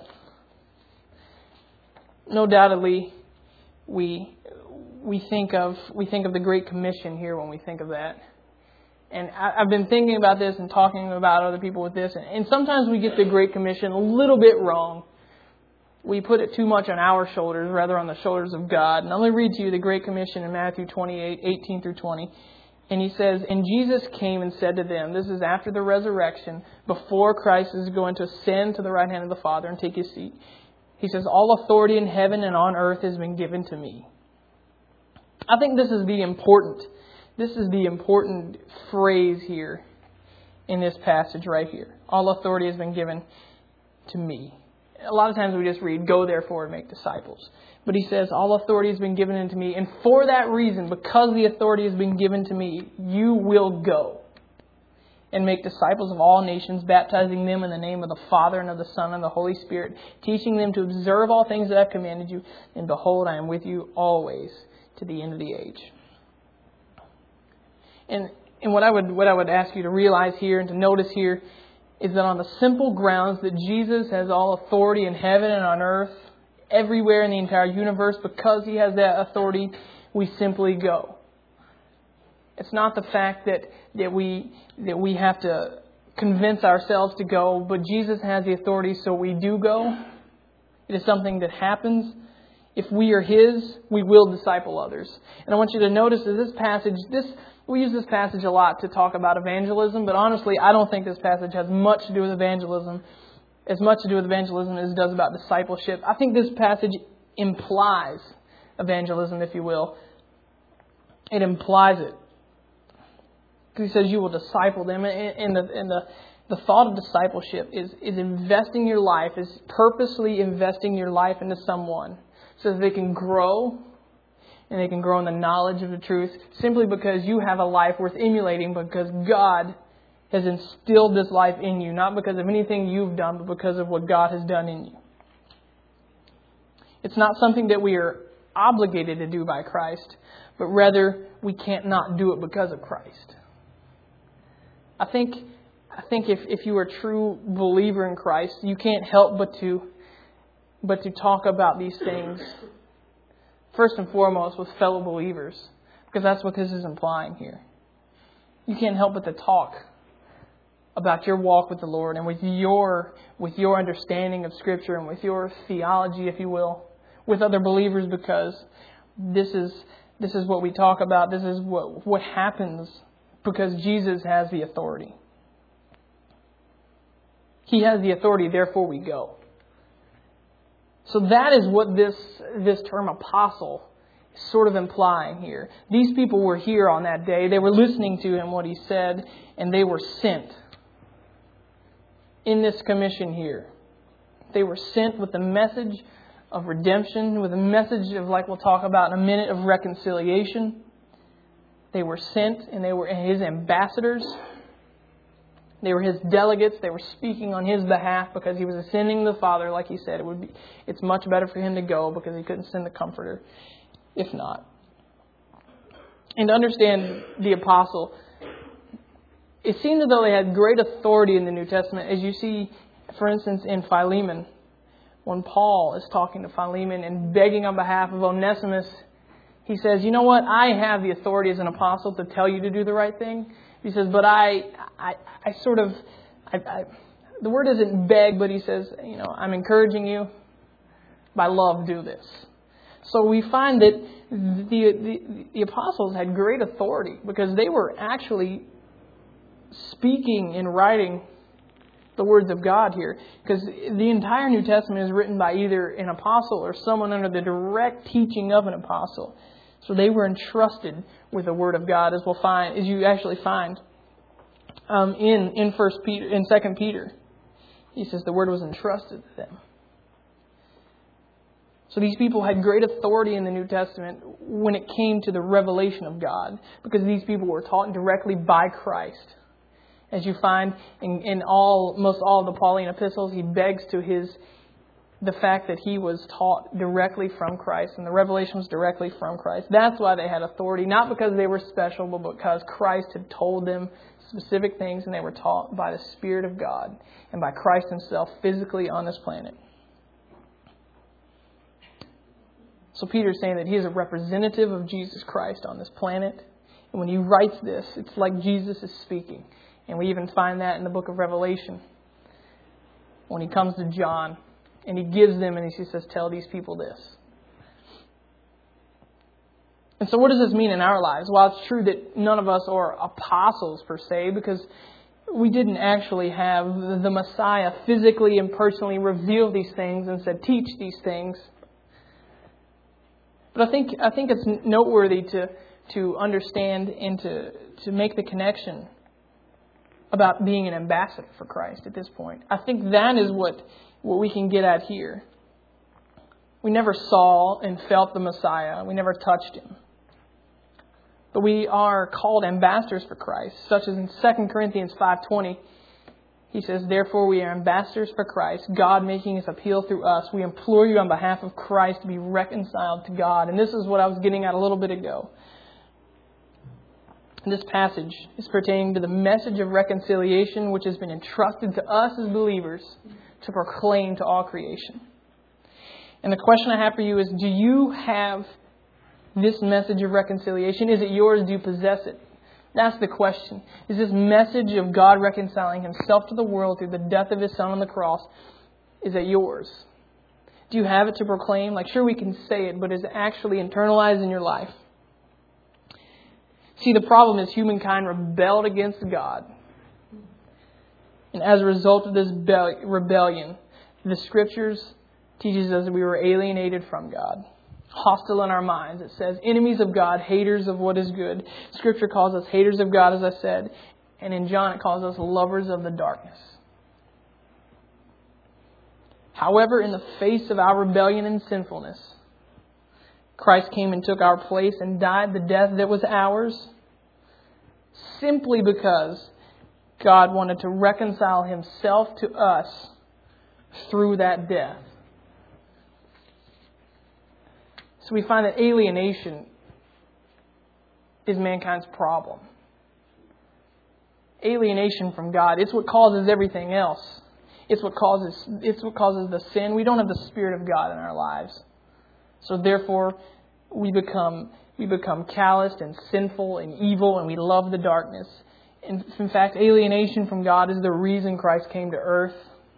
No doubtly, we think of the Great Commission here when we think of that. And I've been thinking about this and talking about other people with this. And sometimes we get the Great Commission a little bit wrong. We put it too much on our shoulders rather on the shoulders of God. And I'm going to read to you the Great Commission in Matthew 28, 18 through 20. And he says, "And Jesus came and said to them," this is after the resurrection, before Christ is going to ascend to the right hand of the Father and take his seat. He says, "All authority in heaven and on earth has been given to me." I think this is the important phrase here in this passage right here. All authority has been given to me. A lot of times we just read, "Go therefore and make disciples." But he says, "All authority has been given unto me. And for that reason, because the authority has been given to me, you will go and make disciples of all nations, baptizing them in the name of the Father and of the Son and the Holy Spirit, teaching them to observe all things that I have commanded you. And behold, I am with you always to the end of the age." And what I would ask you to realize here and to notice here is that on the simple grounds that Jesus has all authority in heaven and on earth, everywhere in the entire universe, because He has that authority, we simply go. It's not the fact that we have to convince ourselves to go, but Jesus has the authority, so we do go. It is something that happens. If we are His, we will disciple others. And I want you to notice that this passage, we use this passage a lot to talk about evangelism, but honestly, I don't think this passage has much to do with evangelism, as much to do with evangelism as it does about discipleship. I think this passage implies evangelism, if you will. It implies it. Because He says you will disciple them. And the thought of discipleship is investing your life, is purposely investing your life into someone so that they can grow and they can grow in the knowledge of the truth simply because you have a life worth emulating, because God has instilled this life in you, not because of anything you've done, but because of what God has done in you. It's not something that we are obligated to do by Christ, but rather we can't not do it because of Christ. I think if you are a true believer in Christ, you can't help but to talk about these things first and foremost with fellow believers, because that's what this is implying here. You can't help but to talk about your walk with the Lord and with your understanding of Scripture and with your theology, if you will, with other believers, because this is what we talk about. This is what happens because Jesus has the authority. He has the authority, therefore we go. So that is what this term apostle is sort of implying here. These people were here on that day. They were listening to Him, what He said, and they were sent in this commission here. They were sent with the message of redemption, with a message of, like we'll talk about in a minute, of reconciliation. They were sent, and they were His ambassadors. They were His delegates. They were speaking on His behalf because He was ascending to the Father. Like He said, it's much better for Him to go because He couldn't send the Comforter if not. And to understand the apostle, it seemed as though they had great authority in the New Testament. As you see, for instance, in Philemon, when Paul is talking to Philemon and begging on behalf of Onesimus, he says, you know what? I have the authority as an apostle to tell you to do the right thing. He says, but I the word isn't beg, but he says, I'm encouraging you by love, do this. So we find that the apostles had great authority because they were actually speaking and writing the words of God here. Because the entire New Testament is written by either an apostle or someone under the direct teaching of an apostle. So they were entrusted with the Word of God, as you actually find in 2 Peter. He says the Word was entrusted to them. So these people had great authority in the New Testament when it came to the revelation of God, because these people were taught directly by Christ. As you find in almost all of the Pauline epistles, he begs to the fact that he was taught directly from Christ, and the revelation was directly from Christ. That's why they had authority, not because they were special, but because Christ had told them specific things, and they were taught by the Spirit of God and by Christ Himself physically on this planet. So Peter's saying that he is a representative of Jesus Christ on this planet. And when he writes this, it's like Jesus is speaking. And we even find that in the book of Revelation. When he comes to John and he gives them and he says, tell these people this. And so what does this mean in our lives? Well, it's true that none of us are apostles per se, because we didn't actually have the Messiah physically and personally reveal these things and said, teach these things. But I think it's noteworthy to understand and to make the connection about being an ambassador for Christ at this point. I think that is what we can get at here. We never saw and felt the Messiah. We never touched Him. But we are called ambassadors for Christ, such as in 2 Corinthians 5:20. He says, therefore we are ambassadors for Christ, God making His appeal through us. We implore you on behalf of Christ to be reconciled to God. And this is what I was getting at a little bit ago. This passage is pertaining to the message of reconciliation which has been entrusted to us as believers to proclaim to all creation. And the question I have for you is, do you have this message of reconciliation? Is it yours? Do you possess it? That's the question. Is this message of God reconciling Himself to the world through the death of His Son on the cross, is it yours? Do you have it to proclaim? Like, sure, we can say it, but is it actually internalized in your life? See, the problem is humankind rebelled against God. And as a result of this rebellion, the Scriptures teaches us that we were alienated from God. Hostile in our minds. It says, enemies of God, haters of what is good. Scripture calls us haters of God, as I said. And in John, it calls us lovers of the darkness. However, in the face of our rebellion and sinfulness, Christ came and took our place and died the death that was ours, simply because God wanted to reconcile Himself to us through that death. So we find that alienation is mankind's problem. Alienation from God. It's what causes everything else. It's what causes the sin. We don't have the Spirit of God in our lives. So therefore, we become calloused and sinful and evil, and we love the darkness. And in fact, alienation from God is the reason Christ came to earth.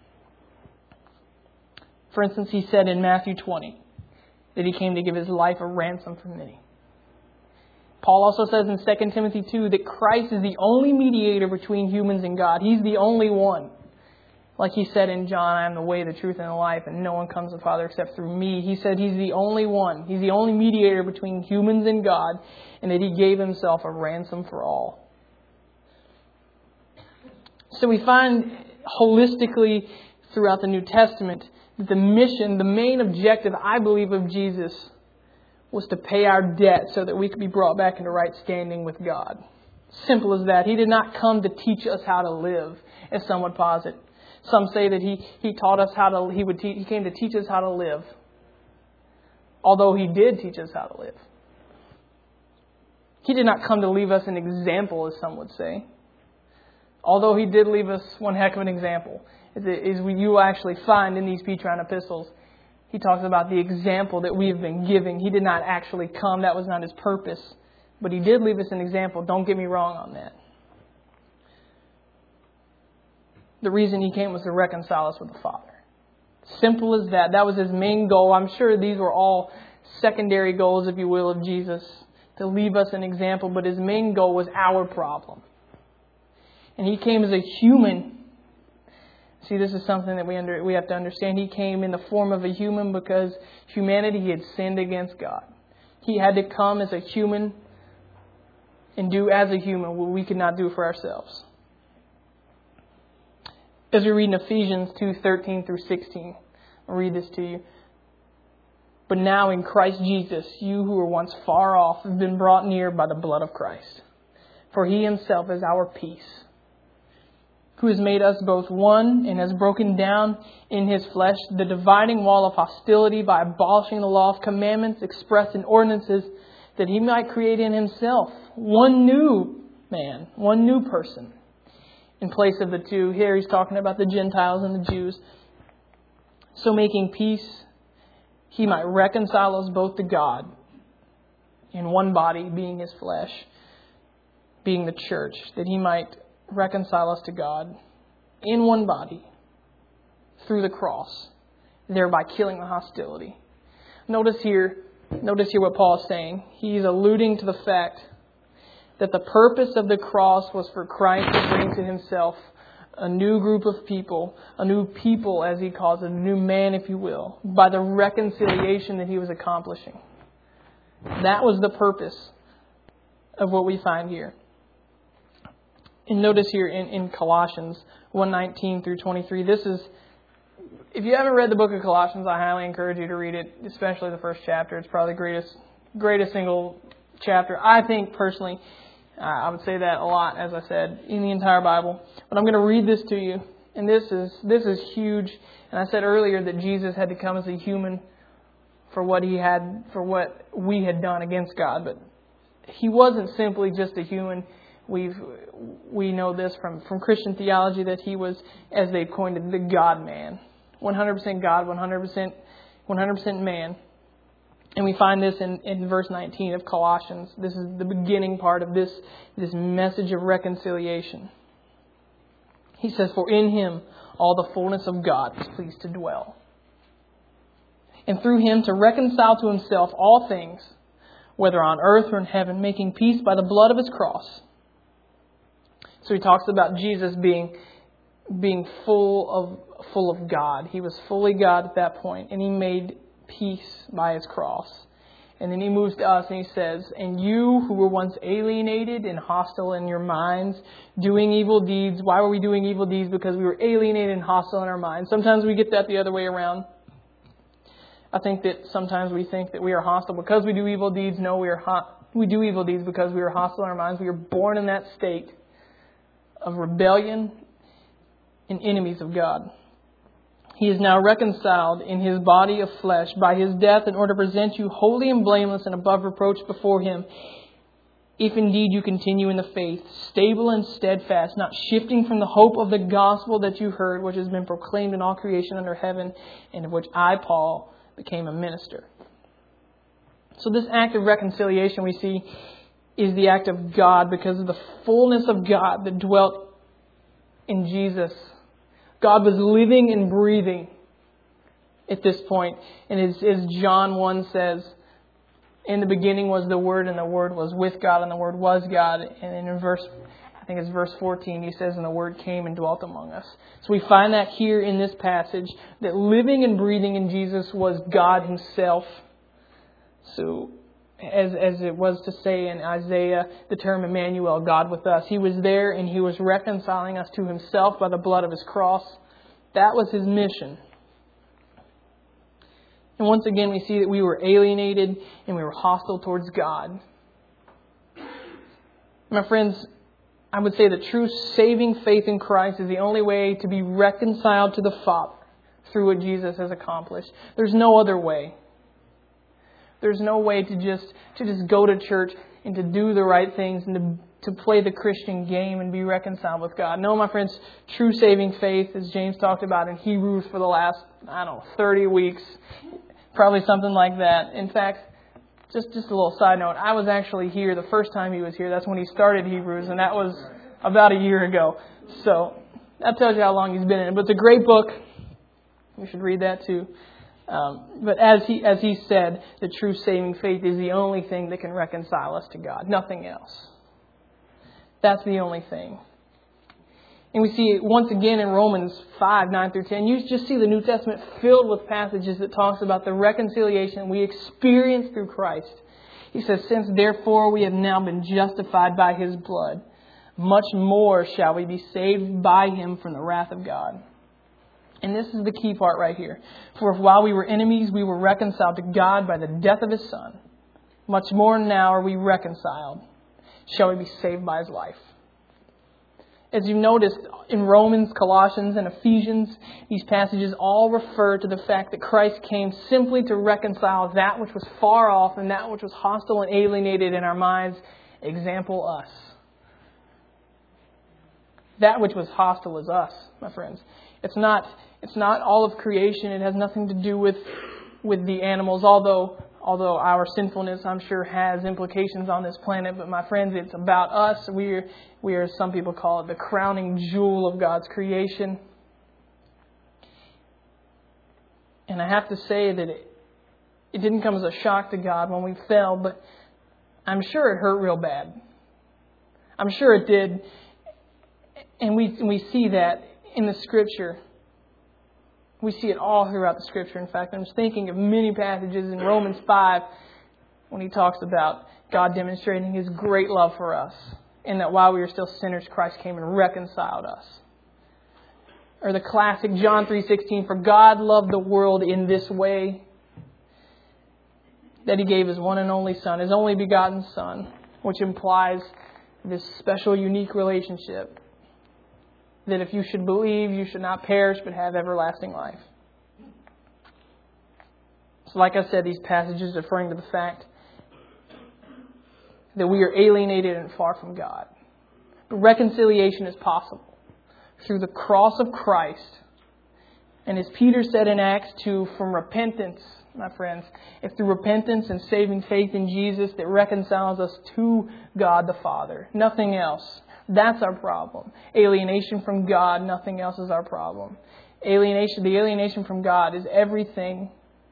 For instance, He said in Matthew 20 that He came to give His life a ransom for many. Paul also says in 2 Timothy 2 that Christ is the only mediator between humans and God. He's the only one. Like He said in John, I am the way, the truth, and the life, and no one comes to the Father except through me. He said He's the only one. He's the only mediator between humans and God, and that He gave Himself a ransom for all. So we find holistically throughout the New Testament that the mission, the main objective, I believe, of Jesus was to pay our debt so that we could be brought back into right standing with God. Simple as that. He did not come to teach us how to live, as some would posit. Some say that He taught us how to. He came to teach us how to live, although He did teach us how to live. He did not come to leave us an example, as some would say, although He did leave us one heck of an example. Is you will actually find in these Petrine epistles, he talks about the example that we have been giving. He did not actually come; that was not His purpose, but He did leave us an example. Don't get me wrong on that. The reason He came was to reconcile us with the Father. Simple as that. That was His main goal. I'm sure these were all secondary goals, if you will, of Jesus, to leave us an example. But His main goal was our problem. And He came as a human. See, this is something that we have to understand. He came in the form of a human because humanity had sinned against God. He had to come as a human and do as a human what we could not do for ourselves. As we read in Ephesians 2:13 through 16, I'll read this to you. But now in Christ Jesus, you who were once far off have been brought near by the blood of Christ. For He Himself is our peace, who has made us both one and has broken down in His flesh the dividing wall of hostility by abolishing the law of commandments expressed in ordinances, that He might create in Himself one new man, one new person, in place of the two. Here He's talking about the Gentiles and the Jews. So making peace, He might reconcile us both to God in one body, being His flesh, being the church, that He might reconcile us to God in one body through the cross, thereby killing the hostility. Notice here what Paul is saying. He's alluding to the fact that the purpose of the cross was for Christ to bring to Himself a new group of people, a new people, as He calls it, a new man, if you will, by the reconciliation that He was accomplishing. That was the purpose of what we find here. And notice here in Colossians 1:19 through 23, this is, if you haven't read the book of Colossians, I highly encourage you to read it, especially the first chapter. It's probably the greatest single chapter, I think, personally. I would say that a lot, as I said, in the entire Bible. But I'm going to read this to you. And this is huge. And I said earlier that Jesus had to come as a human for what we had done against God. But He wasn't simply just a human. We know this from Christian theology that he was, as they coined it, the God-man. 100% God, 100% man. And we find this in verse 19 of Colossians. This is the beginning part of this message of reconciliation. He says, "For in Him all the fullness of God is pleased to dwell. And through Him to reconcile to Himself all things, whether on earth or in heaven, making peace by the blood of His cross." So he talks about Jesus being full of God. He was fully God at that point, and He made peace by His cross. And then He moves to us and He says, "And you who were once alienated and hostile in your minds, doing evil deeds." Why were we doing evil deeds? Because we were alienated and hostile in our minds. Sometimes we get that the other way around. I think that sometimes we think that we are hostile because we do evil deeds. No, we do evil deeds because we are hostile in our minds. We are born in that state of rebellion and enemies of God. He is now reconciled in His body of flesh by His death in order to present you holy and blameless and above reproach before Him, if indeed you continue in the faith, stable and steadfast, not shifting from the hope of the gospel that you heard, which has been proclaimed in all creation under heaven, and of which I, Paul, became a minister. So this act of reconciliation we see is the act of God because of the fullness of God that dwelt in Jesus. God was living and breathing at this point. And as John 1 says, "In the beginning was the Word, and the Word was with God, and the Word was God." And in verse 14, he says, "And the Word came and dwelt among us." So we find that here in this passage, that living and breathing in Jesus was God Himself. So as it was to say in Isaiah, the term Emmanuel, God with us. He was there and He was reconciling us to Himself by the blood of His cross. That was His mission. And once again, we see that we were alienated and we were hostile towards God. My friends, I would say that true saving faith in Christ is the only way to be reconciled to the Father through what Jesus has accomplished. There's no other way. There's no way to just go to church and to do the right things and to play the Christian game and be reconciled with God. No, my friends, true saving faith, as James talked about in Hebrews for the last, 30 weeks, probably something like that. In fact, just a little side note, I was actually here the first time he was here. That's when he started Hebrews, and that was about a year ago. So that tells you how long he's been in it. But it's a great book. You should read that too. But as he said, the true saving faith is the only thing that can reconcile us to God. Nothing else. That's the only thing. And we see it once again in Romans 5, 9 through 10. You just see the New Testament filled with passages that talks about the reconciliation we experience through Christ. He says, "Since therefore we have now been justified by His blood, much more shall we be saved by Him from the wrath of God." And this is the key part right here. "For if while we were enemies, we were reconciled to God by the death of His Son, much more now are we reconciled, shall we be saved by His life." As you noticed in Romans, Colossians, and Ephesians, these passages all refer to the fact that Christ came simply to reconcile that which was far off and that which was hostile and alienated in our minds. Example, us. That which was hostile is us, my friends. It's not all of creation. It has nothing to do with the animals, although our sinfulness, I'm sure, has implications on this planet. But my friends, it's about us. We are, some people call it, the crowning jewel of God's creation. And I have to say that it didn't come as a shock to God when we fell, but I'm sure it hurt real bad. I'm sure it did. And we see that in the Scripture. We see it all throughout the Scripture. In fact, I'm just thinking of many passages in Romans 5 when he talks about God demonstrating His great love for us, and that while we were still sinners, Christ came and reconciled us. Or the classic John 3:16, "For God loved the world in this way, that He gave His one and only Son, His only begotten Son," which implies this special, unique relationship. That if you should believe, you should not perish, but have everlasting life. So like I said, these passages are referring to the fact that we are alienated and far from God. But reconciliation is possible through the cross of Christ. And as Peter said in Acts 2, from repentance, my friends, it's through repentance and saving faith in Jesus that reconciles us to God the Father. Nothing else. That's our problem. Alienation from God, nothing else is our problem. The alienation from God is everything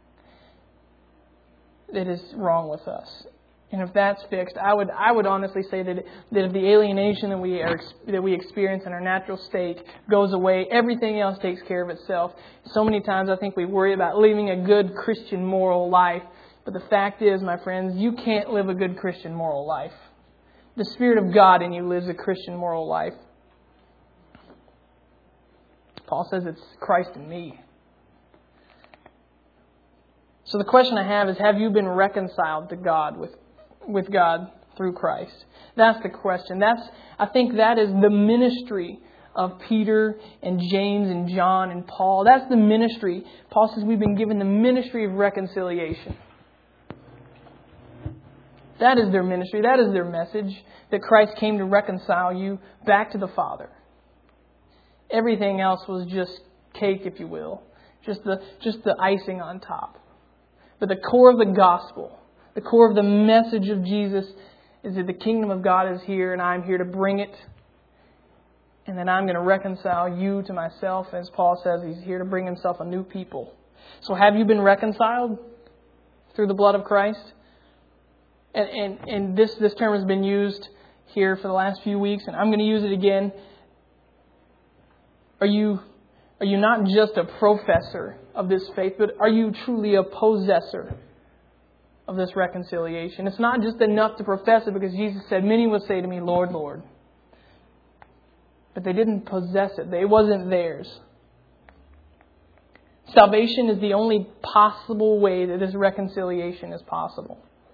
that is wrong with us. And if that's fixed, I would honestly say that if the alienation that we experience in our natural state goes away, everything else takes care of itself. So many times I think we worry about living a good Christian moral life. But the fact is, my friends, you can't live a good Christian moral life. The Spirit of God in you lives a Christian moral life. Paul says it's Christ in me. So the question I have is, have you been reconciled to God with God through Christ? That's the question. I think that is the ministry of Peter and James and John and Paul. That's the ministry. Paul says we've been given the ministry of reconciliation. That is their ministry. That is their message, that Christ came to reconcile you back to the Father. Everything else was just cake, if you will. Just the icing on top. But the core of the gospel, the core of the message of Jesus is that the kingdom of God is here and I'm here to bring it. And that I'm going to reconcile you to myself. As Paul says, He's here to bring Himself a new people. So have you been reconciled through the blood of Christ? And this term has been used here for the last few weeks, and I'm going to use it again. Are you not just a professor of this faith, but are you truly a possessor of this reconciliation? It's not just enough to profess it, because Jesus said, many will say to me, Lord, Lord. But they didn't possess it. It wasn't theirs. Salvation is the only possible way that this reconciliation is possible.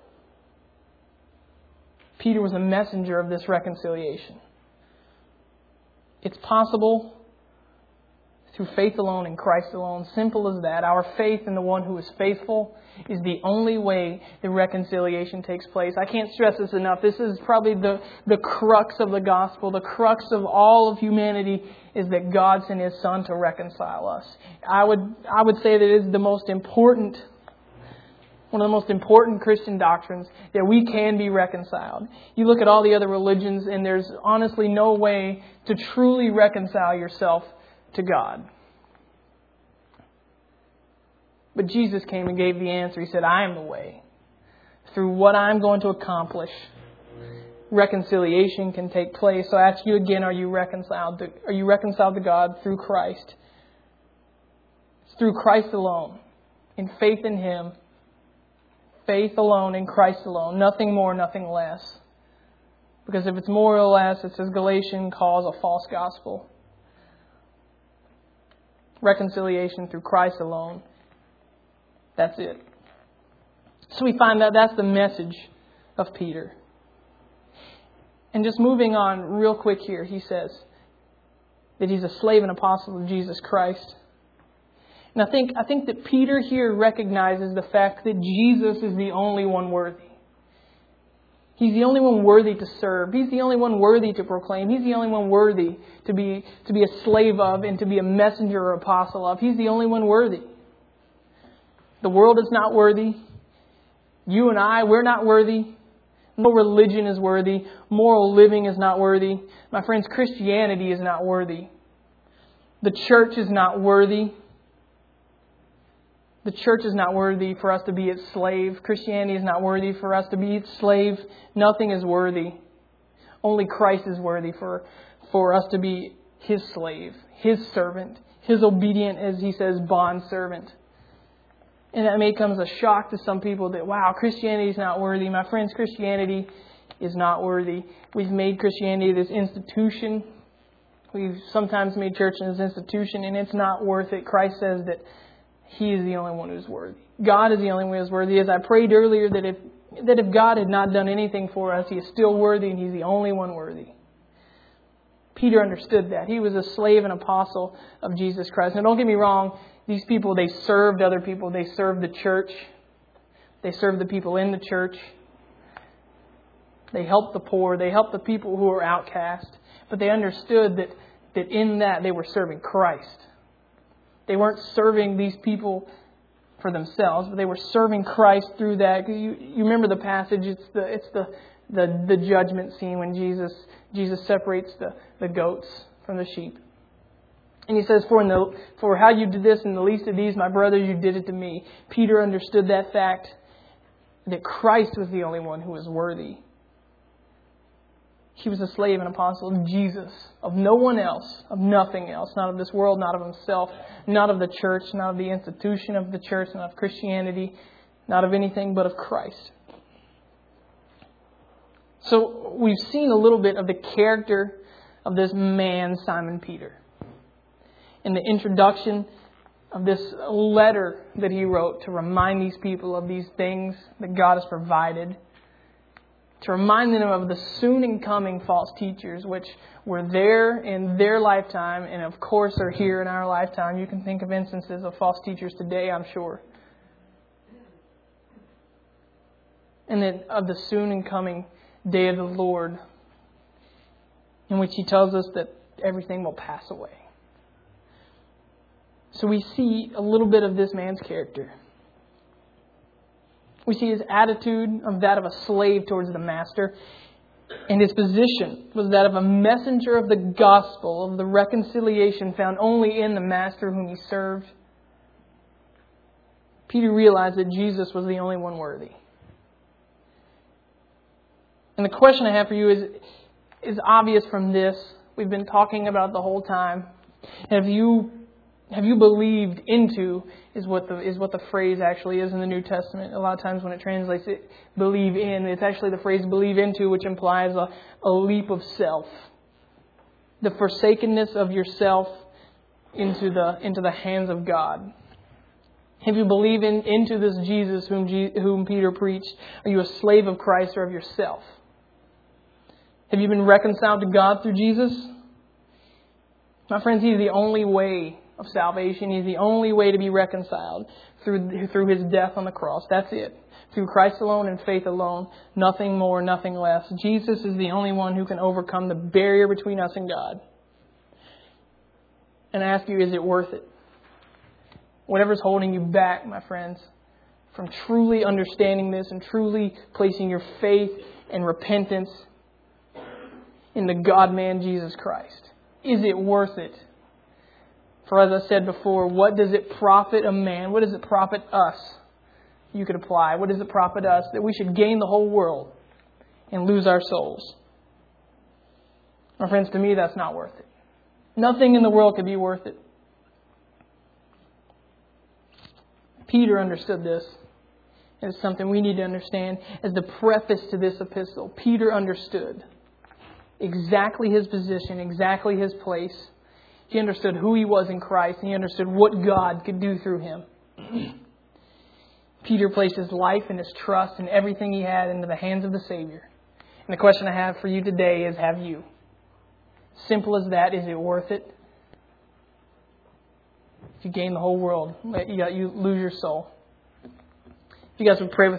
Peter was a messenger of this reconciliation. It's possible through faith alone in Christ alone. Simple as that. Our faith in the one who is faithful is the only way the reconciliation takes place. I can't stress this enough. This is probably the crux of the gospel. The crux of all of humanity is that God sent His Son to reconcile us. I would say that it is the most important, one of the most important Christian doctrines, that we can be reconciled. You look at all the other religions and there's honestly no way to truly reconcile yourself to God. But Jesus came and gave the answer. He said, I am the way. Through what I'm going to accomplish, reconciliation can take place. So I ask you again, are you reconciled to God through Christ? It's through Christ alone, in faith in Him. Faith alone in Christ alone. Nothing more, nothing less. Because if it's more or less, it says Galatians calls a false gospel. Reconciliation through Christ alone. That's it. So we find that that's the message of Peter. And just moving on real quick here, he says that he's a slave and apostle of Jesus Christ. And I think that Peter here recognizes the fact that Jesus is the only one worthy. He's the only one worthy to serve. He's the only one worthy to proclaim. He's the only one worthy to be a slave of and to be a messenger or apostle of. He's the only one worthy. The world is not worthy. You and I, we're not worthy. No religion is worthy. Moral living is not worthy. My friends, Christianity is not worthy. The church is not worthy. The church is not worthy for us to be its slave. Christianity is not worthy for us to be its slave. Nothing is worthy. Only Christ is worthy for us to be His slave, His servant, His obedient, as He says, bond servant. And that may come as a shock to some people that, wow, Christianity is not worthy. My friends, Christianity is not worthy. We've made Christianity this institution. We've sometimes made church this institution, and it's not worth it. Christ says that He is the only one who is worthy. God is the only one who is worthy. As I prayed earlier, that if God had not done anything for us, He is still worthy and He's the only one worthy. Peter understood that. He was a slave and apostle of Jesus Christ. Now don't get me wrong, these people, they served other people. They served the church. They served the people in the church. They helped the poor. They helped the people who were outcast. But they understood that in that they were serving Christ. They weren't serving these people for themselves, but they were serving Christ through that. You remember the passage? It's the judgment scene when Jesus separates the goats from the sheep. And he says, for how you did this in the least of these, my brothers, you did it to me. Peter understood that fact, that Christ was the only one who was worthy. He was a slave and apostle of Jesus, of no one else, of nothing else, not of this world, not of himself, not of the church, not of the institution of the church, not of Christianity, not of anything but of Christ. So we've seen a little bit of the character of this man, Simon Peter, in the introduction of this letter that he wrote to remind these people of these things that God has provided, to remind them of the soon and coming false teachers, which were there in their lifetime and of course are here in our lifetime. You can think of instances of false teachers today, I'm sure. And then of the soon and coming day of the Lord, in which he tells us that everything will pass away. So we see a little bit of this man's character. We see his attitude of that of a slave towards the master. And his position was that of a messenger of the gospel, of the reconciliation found only in the master whom he served. Peter realized that Jesus was the only one worthy. And the question I have for you is obvious from this. We've been talking about it the whole time. Have you believed into is what the phrase actually is in the New Testament. A lot of times when it translates it, believe in, it's actually the phrase believe into, which implies a leap of self. The forsakenness of yourself into the hands of God. Have you believed into this Jesus whom Peter preached? Are you a slave of Christ or of yourself? Have you been reconciled to God through Jesus? My friends, He's the only way of salvation. He's the only way to be reconciled through His death on the cross. That's it. Through Christ alone and faith alone. Nothing more, nothing less. Jesus is the only one who can overcome the barrier between us and God. And I ask you, is it worth it? Whatever's holding you back, my friends, from truly understanding this and truly placing your faith and repentance in the God-man Jesus Christ. Is it worth it? For as I said before, what does it profit a man? What does it profit us? You could apply. What does it profit us? That we should gain the whole world and lose our souls. My friends, to me, that's not worth it. Nothing in the world could be worth it. Peter understood this. And it's something we need to understand. As the preface to this epistle, Peter understood exactly his position, exactly his place. He understood who he was in Christ. And he understood what God could do through him. Peter placed his life and his trust and everything he had into the hands of the Savior. And the question I have for you today is, have you? Simple as that. Is it worth it? If you gain the whole world, you lose your soul. If you guys would pray with